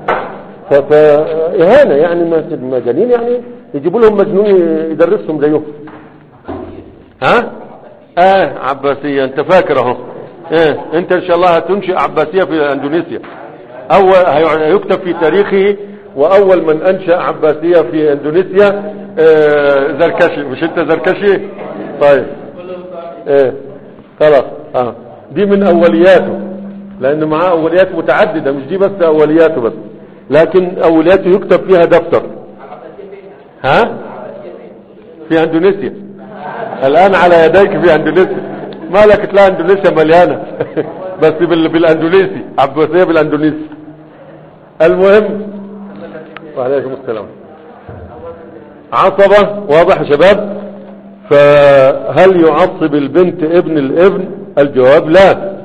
فاهانة يعني مجانين، يعني يجيبوا لهم مجنون يدرسهم زيهم. ها اه عباسية، انت فاكر اهو، اه انت ان شاء الله هتنشئ عباسية في اندونيسيا، اول هيكتب في تاريخه واول من انشأ عباسية في اندونيسيا اه زركشي. مش انت زركشي؟ طيب ايه خلاص، اه دي من اولياته، لان معاه اوليات متعددة، مش دي بس اولياته بس، لكن اولياته يكتب فيها دفتر. ها في اندونيسيا الان على يديك في اندونيسيا، مالك تلاقي اندونيسيا مليانة بس بالاندونيسي، عباسية بالاندونيسي. المهم وعليكم السلام. عصبة واضح يا شباب. فهل يعصب البنت ابن الابن؟ الجواب لا.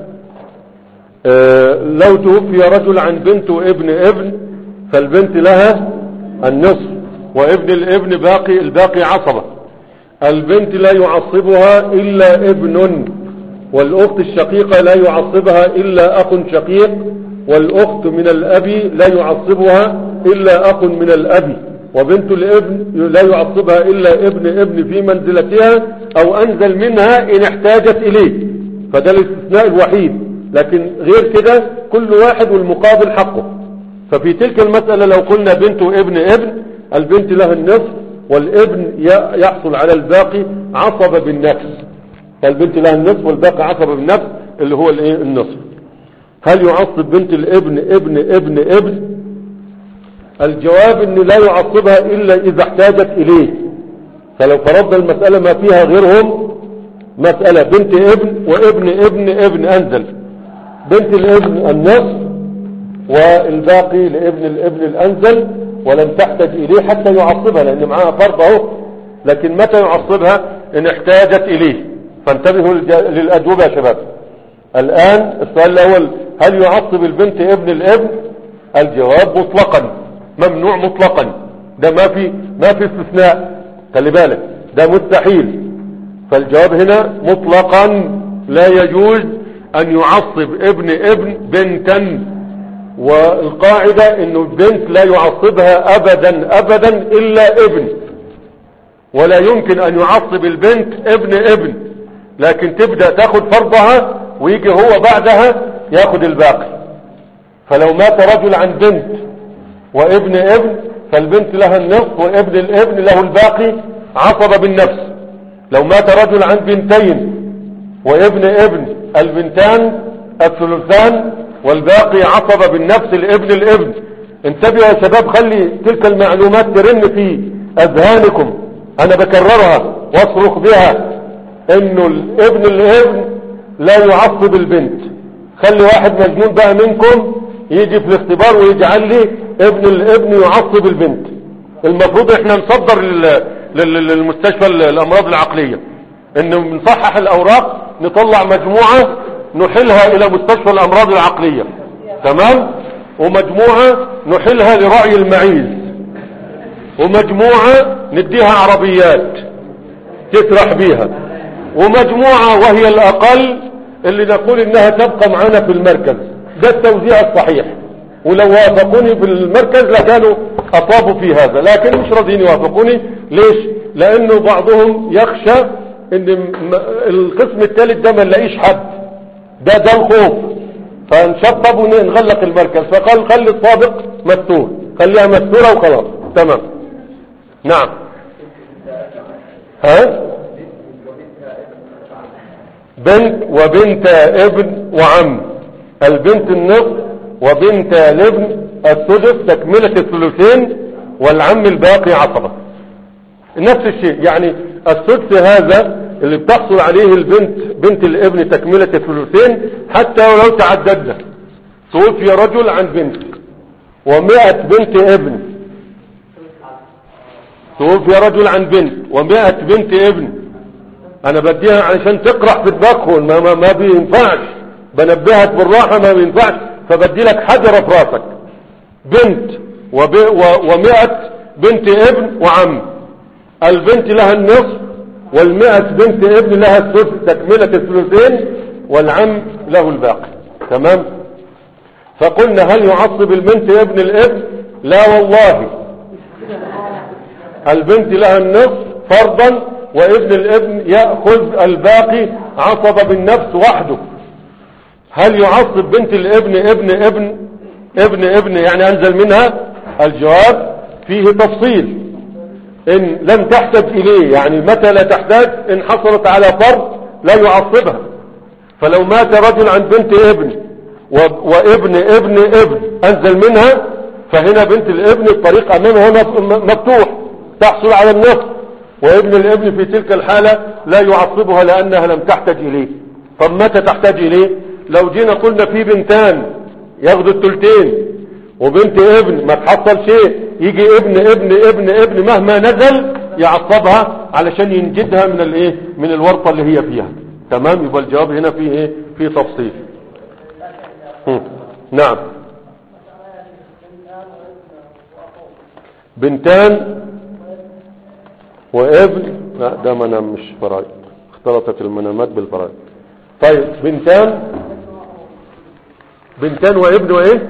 اه لو توفي رجل عن بنت وابن ابن فالبنت لها النصف، وابن الابن باقي الباقي عصبة. البنت لا يعصبها الا ابن، والاخت الشقيقة لا يعصبها الا اخ شقيق، والاخت من الاب لا يعصبها الا اخ من الاب، وبنت الابن لا يعصبها الا ابن ابن في منزلتها او انزل منها ان احتاجت اليه. فده الاستثناء الوحيد، لكن غير كده كل واحد والمقابل حقه. ففي تلك المسألة لو قلنا بنت وابن ابن، البنت لها النصف والابن يحصل على الباقي عصبة بالنفس، فالبنت لها النصف والباقي عصبة بالنفس اللي هو الايه النصف. هل يعصب بنت الابن ابن ابن ابن؟ الجواب ان لا يعصبها الا اذا احتاجت اليه. فلو فرضنا المسألة ما فيها غيرهم، مسألة بنت ابن وابن ابن ابن انزل، بنت الابن النصف والباقي لابن الابن الانزل، ولم تحتاج اليه حتى يعصبها لان معاها فرض اهو. لكن متى يعصبها؟ ان احتاجت اليه. فانتبهوا للاجوبة يا شباب. الان السؤال الاول، هل يعصب البنت ابن الابن؟ الجواب مطلقا ممنوع مطلقا، ده ما في ما في استثناء، خلي بالك ده مستحيل. فالجواب هنا مطلقا لا يجوز ان يعصب ابن ابن بنتا، والقاعدة انه البنت لا يعصبها ابدا ابدا الا ابن، ولا يمكن ان يعصب البنت ابن ابن، لكن تبدأ تاخد فرضها ويجي هو بعدها ياخد الباقي. فلو مات رجل عن بنت وابن ابن فالبنت لها النصف وابن الابن له الباقي عصبة بالنفس. لو مات رجل عن بنتين وابن ابن البنتان الثلثان والباقي عصبة بالنفس الابن الابن. انتبهوا يا شباب، خلي تلك المعلومات ترن في اذهانكم، انا بكررها واصرخ بها، انه الابن الابن لا يعصب البنت. خلي واحد مجنون بقى منكم يجي في الاختبار ويجعل لي ابن الابن يعصب البنت. المفروض احنا نصدر للمستشفى الامراض العقلية انه نصحح الاوراق، نطلع مجموعة نحلها الى مستشفى الامراض العقلية، تمام، ومجموعة نحلها لرعي المعيز، ومجموعة نديها عربيات تسرح بيها، ومجموعة وهي الاقل اللي نقول انها تبقى معنا في المركز. ده التوزيع الصحيح. ولو وافقوني في المركز لكانوا أصابوا في هذا، لكن مش راضيين يوافقوني. ليش؟ لأنه بعضهم يخشى ان القسم الثالث ده ما نلاقيش حد، ده ده الخوف، فنشطب ونغلق المركز. فقال خلي السابق مستور، خليها مستورة وخلاص. تمام. نعم. ها بنت وبنت ابن وعم، البنت النصف وبنت الابن السدس تكملة الثلثين، والعم الباقي عصبة. نفس الشيء، يعني السدس هذا اللي بتحصل عليه البنت بنت الابن تكملة الثلثين حتى ولو تعددنا. توفي رجل عن بنت ومائة بنت ابن، توفي رجل عن بنت ومائة بنت ابن، انا بديها علشان تقرح في دماغهم، ما, ما, ما بينفعش، بنبهك بالراحة ما بينفعش، فبدي لك حجرة في راسك. بنت ومائة بنت ابن وعم، البنت لها النصف والمائة بنت ابن لها الثلث تكملة الثلثين، والعم له الباقي. تمام. فقلنا هل يعصب البنت ابن الابن؟ لا والله، البنت لها النصف فرضا، وابن الابن يأخذ الباقي عصب بالنفس وحده. هل يعصب بنت الابن ابن ابن ابن ابن يعني انزل منها؟ الجواب فيه تفصيل. ان لم تحتاج اليه، يعني متى لا تحتاج، ان حصلت على فرض لا يعصبها. فلو مات رجل عن بنت ابن وابن ابن ابن انزل منها، فهنا بنت الابن الطريق امامها مفتوح، تحصل على النصف، وابن الابن في تلك الحالة لا يعصبها لانها لم تحتاج اليه. طب متى تحتاج اليه؟ لو جينا قلنا في بنتان ياخدوا الثلثين وبنت ابن ما تحصل شيء، يجي ابن ابن ابن ابن مهما نزل يعصبها علشان ينجدها من الايه، من الورطة اللي هي فيها. تمام. يبقى الجواب هنا فيه ايه، فيه تفصيل. هم. نعم. بنتان وابن، لا ده منام مش فرائض، اختلطت المنامات بالفرائض. طيب بنتان بنتان وابن وايه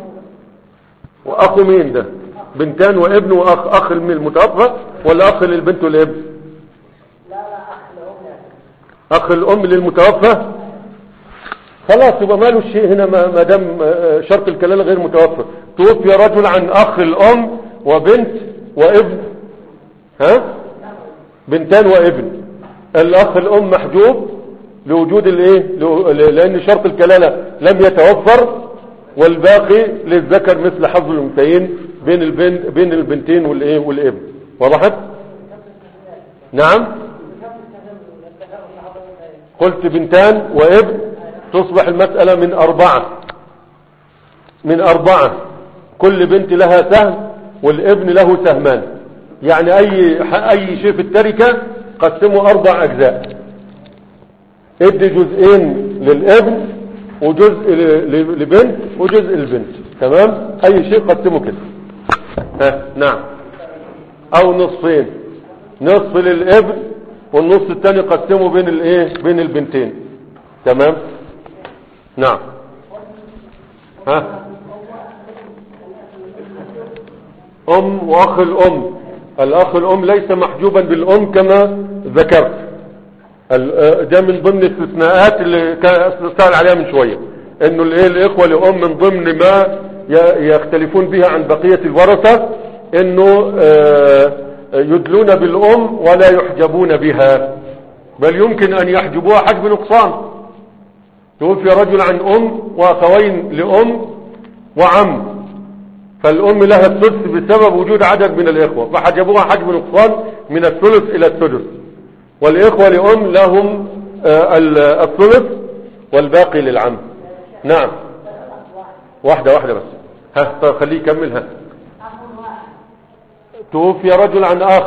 واخو مين ده؟ بنتان وابن واخ، اخ من المتوفى ولا اخ للبنت والابن؟ لا لا اخ الام، اخ الام للمتوفى. خلاص يبقى ماله الشيء هنا ما دام شرط الكلالة غير متوفى. توفي رجل عن اخ الام وبنت وابن، ها بنتان وابن، الاخ الام محجوب لوجود الايه، لان شرط الكلالة لم يتوفر، والباقي للذكر مثل حظ الانثيين بين البنت بين البنتين والايه والابن. وضحت؟ نعم. قلت بنتان وابن تصبح المسألة من أربعة من أربعة كل بنت لها سهم والابن له سهمان، يعني أي أي شيء في التركة قسموا أربع أجزاء، ادي جزئين للابن وجزء لبنت وجزء للبنت. تمام. أي شيء قسموا كده. ها نعم. أو نصفين، نصف للابن والنص الثاني قسموا بين الايه، بين البنتين. تمام. نعم. ها ام واخ الام، الاخ الام ليس محجوبا بالام كما ذكرت، ده من ضمن الاستثناءات اللي كان استثناء عليها من شوية، انه الايه الاخوة لام من ضمن ما يختلفون بها عن بقية الورثة، انه يدلون بالام ولا يحجبون بها، بل يمكن ان يحجبوها حجب نقصان. توفي رجل عن ام واخوين لام وعم، فالام لها الثلث بسبب وجود عدد من الاخوة، فحجبوها حجب نقصان من الثلث الى السدس، والاخوة لام لهم الثلث والباقي للعم. نعم. واحدة واحدة بس. ها طيب خليه يكملها. توفي رجل عن اخ،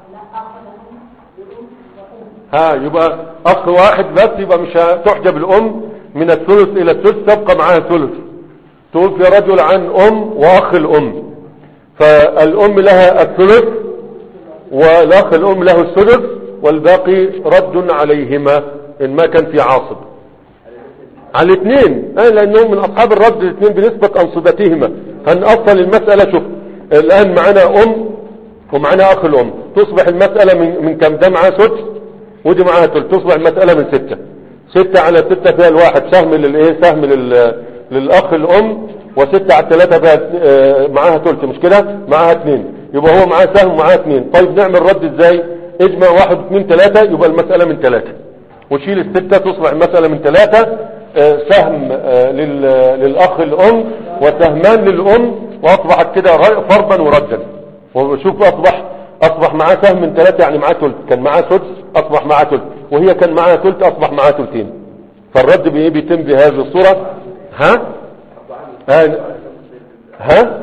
ها يبقى اخ واحد بس، يبقى مش هتحجب الام من الثلث الى الثلث، تبقى معاها ثلث. توفي رجل عن ام واخ الام، فالام لها الثلث والاخ الام له السدس، والباقي رد عليهما ان ما كان في عاصب. على الاثنين، اه لانهم من اصحاب الرد الاثنين بنسبة انصبتهما. هنأصل المسألة. شوف الان معنا ام ومعنا اخ الام، تصبح المسألة من, من كم؟ ده معاه سدس ودي معاها تلت، تصبح المسألة من ستة. ستة على ستة فيها الواحد سهم للايه، سهم لل... للاخ الام، وستة على ثلاثة فيها اه معاها تلت، مش كده؟ معاها اثنين، يبقى هو معاه سهم معاه اثنين. طيب نعمل رد ازاي؟ اجمع واحد اثنين ثلاثة، يبقى المسألة من ثلاثة، وشيل الستة تصبح المسألة من ثلاثة. اه سهم اه لل... للاخ الام وسهمان للام، واصبحت كده فرضا وردا. وشوف اصبح اصبح معاه سهم من ثلاثة، يعني معاه ثلث، كان معاه سدس اصبح معاه ثلث، وهي كان معاها ثلث اصبح معاه ثلثين. فالرد بايه؟ بيتم بهذه الصورة. ها ها, ها؟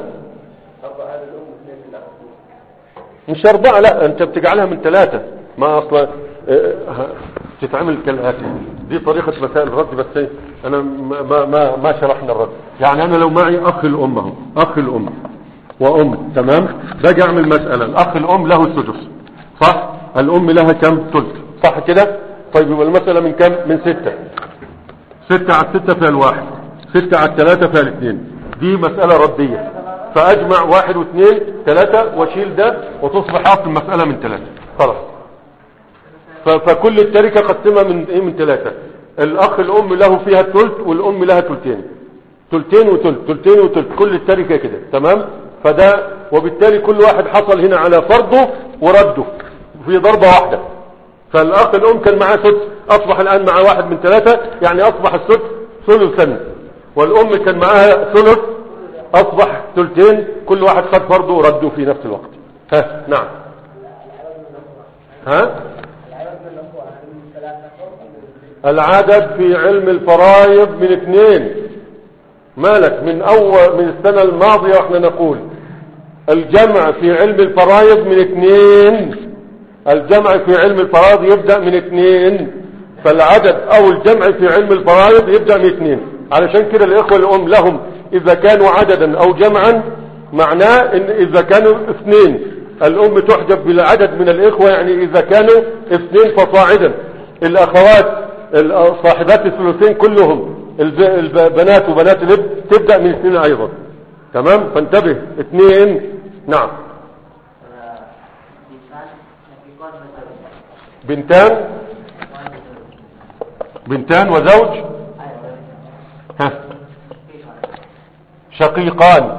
مش اربعة، لا انت بتجعلها من ثلاثة، ما اصلا اه تتعمل كالاتي. دي طريقة مسائل الرد، بس انا ما ما ما شرحنا الرد. يعني انا لو معي اخ الام اهو، اخ الام وام، تمام، باجي اعمل مسألة. الاخ الام له السدس، صح؟ الام لها كم؟ ثلث، صح كده؟ طيب يبقى المسألة من كم؟ من ستة. ستة على ستة فيها الواحد، ستة على ثلاثة فيها الاثنين. دي مسألة ردية، فاجمع واحد واثنين ثلاثة واشيل ده، وتصبح اصل المسألة من ثلاثة. خلاص. فكل التركة قسمها من ايه؟ من ثلاثة. الاخ الام له فيها الثلث، والام لها ثلثين، ثلثين وثلث، ثلثين وثلث، كل التركة كده، تمام؟ فده وبالتالي كل واحد حصل هنا على فرضه ورده في ضربة واحدة. فالاخ الام كان معاه سدس، اصبح الان مع واحد من ثلاثة، يعني اصبح السدس ثلثا، والام كان معاها ثلث اصبح ثلثين، كل واحد خد فرضه ورده في نفس الوقت. ها نعم. ها العدد في علم الفرائض من اثنين. مالك من اول من السنة الماضية واحنا نقول الجمع في علم الفرائض من اثنين، الجمع في علم الفرائض يبدأ من اثنين، فالعدد او الجمع في علم الفرائض يبدأ من اثنين. علشان كده الاخوة الام لهم اذا كانوا عددا او جمعا، معناه ان اذا كانوا اثنين الام تحجب بالعدد من الاخوة، يعني اذا كانوا اثنين فصاعدا. الاخوات صاحبات الثلثين كلهم البنات وبنات الاب تبدأ من اثنين ايضا، تمام؟ فانتبه اثنين. نعم. بنتان بنتان وزوج. ها شقيقان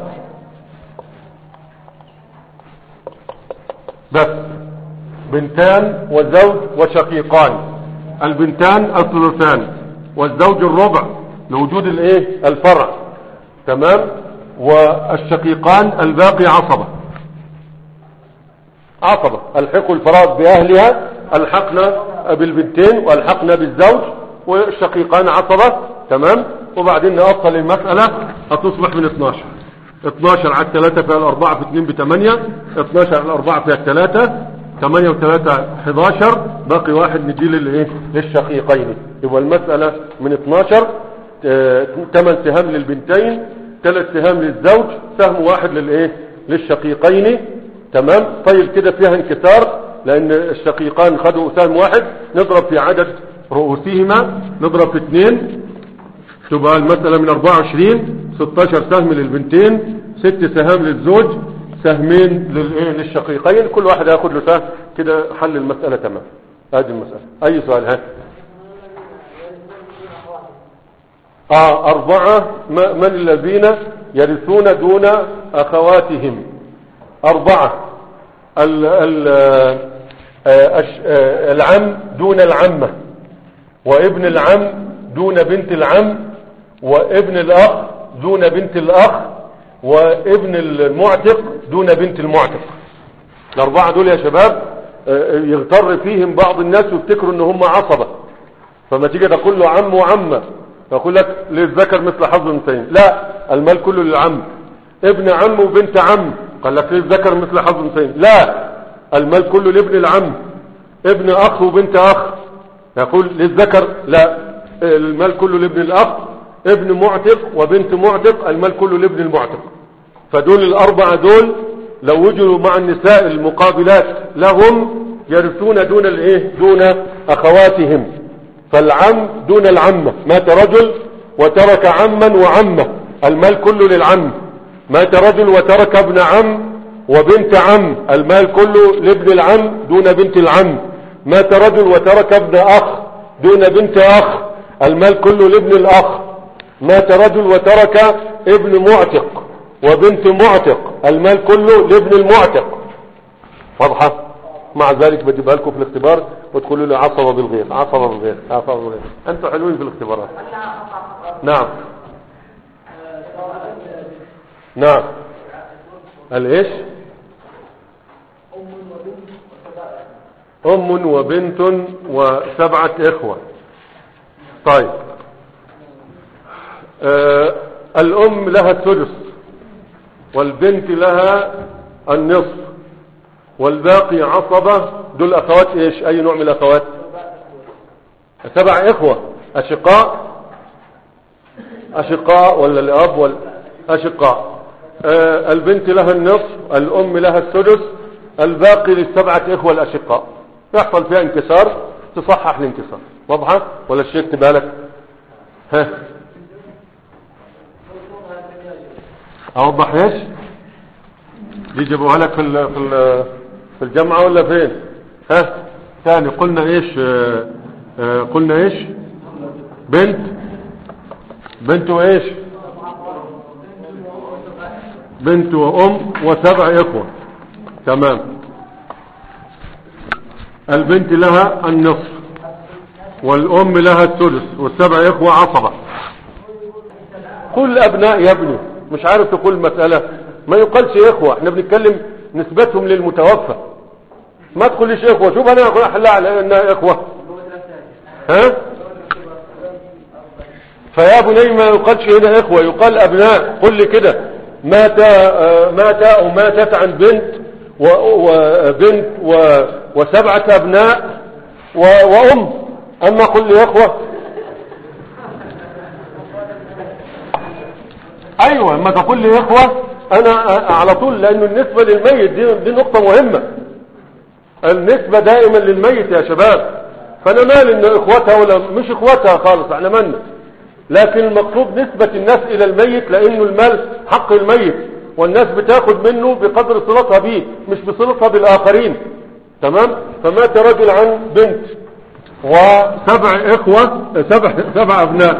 بس، بنتان وزوج وشقيقان. البنتان الثلثان والزوج الربع لوجود الايه؟ الفرع، تمام؟ والشقيقان الباقي عصبة. عصبة الحقوا الفرائض بأهلها، الحقنا بالبنتين والحقنا بالزوج، والشقيقان عصبة، تمام؟ وبعدين نأصل المسألة هتصبح من اثناشر. اثناشر على ثلاثة فيها الأربعة في اثنين بثمانية، اثناشر على الأربعة فيها الثلاثة، ثمانية وثلاثة حداشر، باقي واحد نجي للايه؟ للشقيقين. يبقى المسألة من اثناشر، ثمان سهام للبنتين، ثلاث سهام للزوج، سهم واحد للايه؟ للشقيقين، تمام؟ طيب كده فيها انكسار لان الشقيقان خدوا سهم واحد، نضرب في عدد رؤوسهما، نضرب في اثنين، تبقى المسألة من اربعة وعشرين، ستاشر سهم للبنتين، ست سهام للزوج، سهمين للايه؟ للشقيقين، كل واحد هياخد له سهم كده، حل المسألة تمام. هذه المسألة. اي سؤال؟ ها اه اربعة. من الذين يرثون دون اخواتهم؟ اربعة. ال ال العم دون العمة، وابن العم دون بنت العم، وابن الاخ دون بنت الاخ، وابن المعتق دون بنت المعتق. الاربعة دول يا شباب يغتر فيهم بعض الناس ويفتكروا ان هم عصبة، فما تيجي تقول له عم وعمة يقول لك للذكر مثل حظ الانثيين. لا، المال كله للعم. ابن عم وبنت عم قال لك للذكر مثل حظ الانثيين. لا، المال كله لابن العم. ابن اخ وبنت اخ يقول للذكر. لا، المال كله لابن الاخ. ابن معتق وبنت معتق المال كله لابن المعتق. فدول الاربعة دول لو وجدوا مع النساء المقابلات لهم يرثون دون الايه؟ دون اخواتهم. فالعم دون العمة، مات رجل وترك عما وعمه، المال كله للعم. مات رجل وترك ابن عم وبنت عم، المال كله لابن العم دون بنت العم. مات رجل وترك ابن اخ دون بنت اخ، المال كله لابن الاخ. مات رجل وترك ابن معتق وبنت معتق، المال كله لابن المعتق. واضحة؟ مع ذلك بجيبها لكم في الاختبار وتقولوا لي عصبة بالغير عصبة بالغير عصبة بالغير. انتوا حلوين في الاختبارات. نعم نعم. الايش؟ ام وبنت وسبعة اخوة. طيب آه الام لها السدس والبنت لها النصف والباقي عصبة. دول اخوات ايش؟ اي نوع من الاخوات؟ سبع اخوة اشقاء اشقاء ولا الاب ولا اشقاء. آه البنت لها النصف، الام لها السدس، الباقي للسبعة اخوة الاشقاء. يحصل فيها انكسار تصحح الانكسار. واضحة ولا الشيء اكتبها لك؟ ها اوضح ايش؟ دي جابوها لك في ال في ال في الجامعة ولا فين؟ ها ثاني قلنا ايش؟ آه آه قلنا ايش؟ بنت بنت وايش؟ بنت وام وسبع اخوة. تمام. البنت لها النصف والام لها الثلث والسبع اخوة عصبة. قل ابناء يا ابني، مش عارف تقول المسألة ما يقالش اخوة، احنا بنتكلم نسبتهم للمتوفى. ما تقوليش اخوة. شوف انا اقول احلها على انها اخوة. ها فيا بني ما يقالش هنا اخوة، يقال ابناء. قل لي كده مات آه مات او ماتت عن بنت وبنت وسبعة ابناء وام. اما قل لي اخوة. ايوه اما تقول لي اخوة انا على طول، لانه النسبة للميت دي, دي نقطة مهمة. النسبة دائما للميت يا شباب. فانا مال ان اخوتها ولا مش اخوتها خالص، احنا مالنا. لكن المقصود نسبة الناس الى الميت، لانه المال حق الميت والناس بتاخد منه بقدر صلتها به مش بصلتها بالاخرين. تمام. فمات رجل عن بنت وسبع اخوة سبع سبع ابناء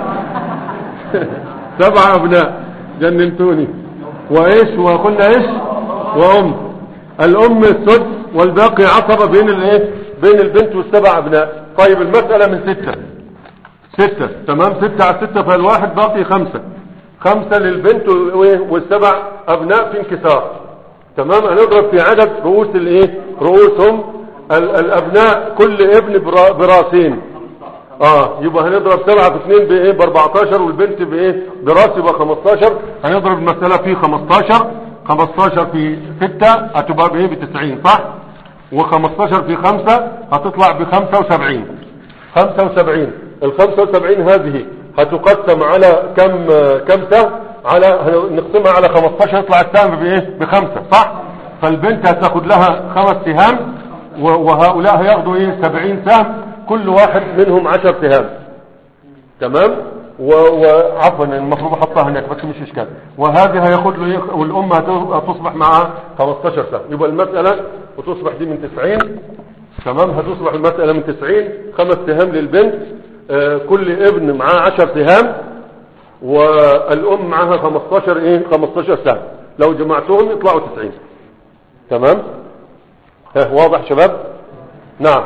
سبع ابناء جننتوني. وايش وقلنا ايش؟ وام. الام السدس والباقي عصبة بين الايه؟ بين البنت والسبع ابناء. طيب المسألة من ستة ستة. تمام. ستة على ستة فالواحد باقي خمسة. خمسة للبنت والسبع ابناء في انكسار. تمام. هنضرب في عدد رؤوس الايه؟ رؤوسهم. الابناء كل ابن براسين. اه يبقى هنضرب سبعة في اثنين بايه؟ باربعتاشر. والبنت بايه؟ براس يبقى خمستاشر. هنضرب المسألة في خمستاشر. خمستاشر في ستة هتبقى بايه؟ بتسعين صح؟ وخمستاشر في خمسة هتطلع بخمسة وسبعين. خمسة وسبعين. الخمسة وسبعين هذه هتقسم على كم كم سهم؟ على نقسمها على خمستاشر يطلع السهم بايه؟ بخمسة صح؟ فالبنت هتاخد لها خمس سهام وهؤلاء هياخدوا ايه؟ سبعين سهم، كل واحد منهم عشر سهام. تمام. وعفوا المفروض احطها هناك بس مش اشكال. وهذه هياخد له والام هتصبح معها خمستاشر سهم. يبقى المسألة وتصبح دي من تسعين. تمام. هتصبح المسألة من تسعين. خمس سهام للبنت، آه كل ابن معاه عشر سهام، والام معها خمستاشر ايه؟ خمستاشر سهم. لو جمعتهم يطلعوا تسعين. تمام. ها واضح شباب؟ نعم.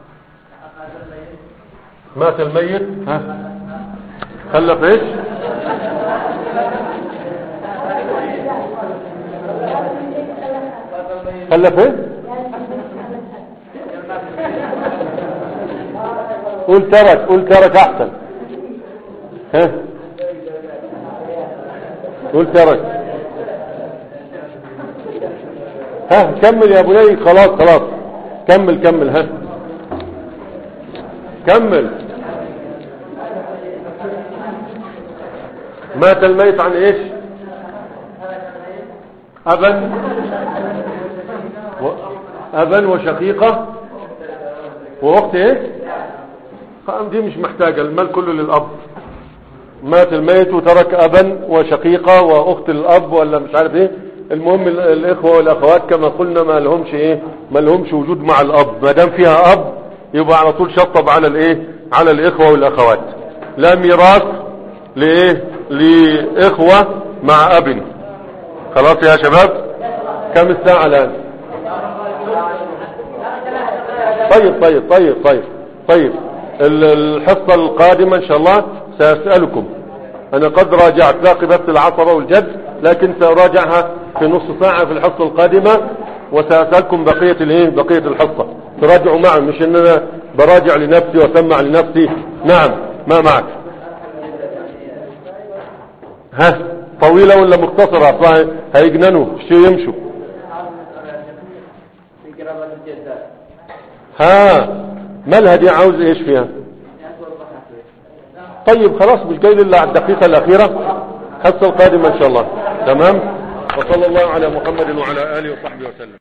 مات الميت. ها خلف ايش؟ خلف ايه؟ قول ترك. قول ترك احسن. ها قول ترك. ها كمل يا بني. خلاص خلاص كمل كمل. ها كمل. مات الميت عن ايش؟ ابا و... ابا وشقيقة واخت ايه؟ دي مش محتاجة، المال كله للاب. مات الميت وترك ابا وشقيقة واخت الاب ولا مش عارف ايه، المهم الاخوة والاخوات كما قلنا ما لهمش ايه، ما لهمش وجود مع الاب، ما دام فيها اب يبقى على طول شطب على الايه، على الاخوة والاخوات. لا ميراث لايه، لاخوة مع اب. خلاص يا شباب، كم الساعة الان؟ طيب طيب طيب طيب طيب الحصة القادمة ان شاء الله سأسألكم، انا قد راجعت باقي بس العصبة والجد، لكن سأراجعها في نص ساعة في الحصة القادمة، وسأسألكم بقية الايه، بقية الحصة تراجعوا معي، مش ان انا براجع لنفسي واسمع لنفسي. نعم، ما معك؟ ها طويلة ولا مختصرة؟ اصلا هيجننوا شو يمشوا. ها مالها دي، عاوز ايش فيها؟ طيب خلاص مش جاي لله على الدقيقة الأخيرة، الحصة القادمة إن شاء الله. تمام، وصلى الله على محمد وعلى آله وصحبه وسلم.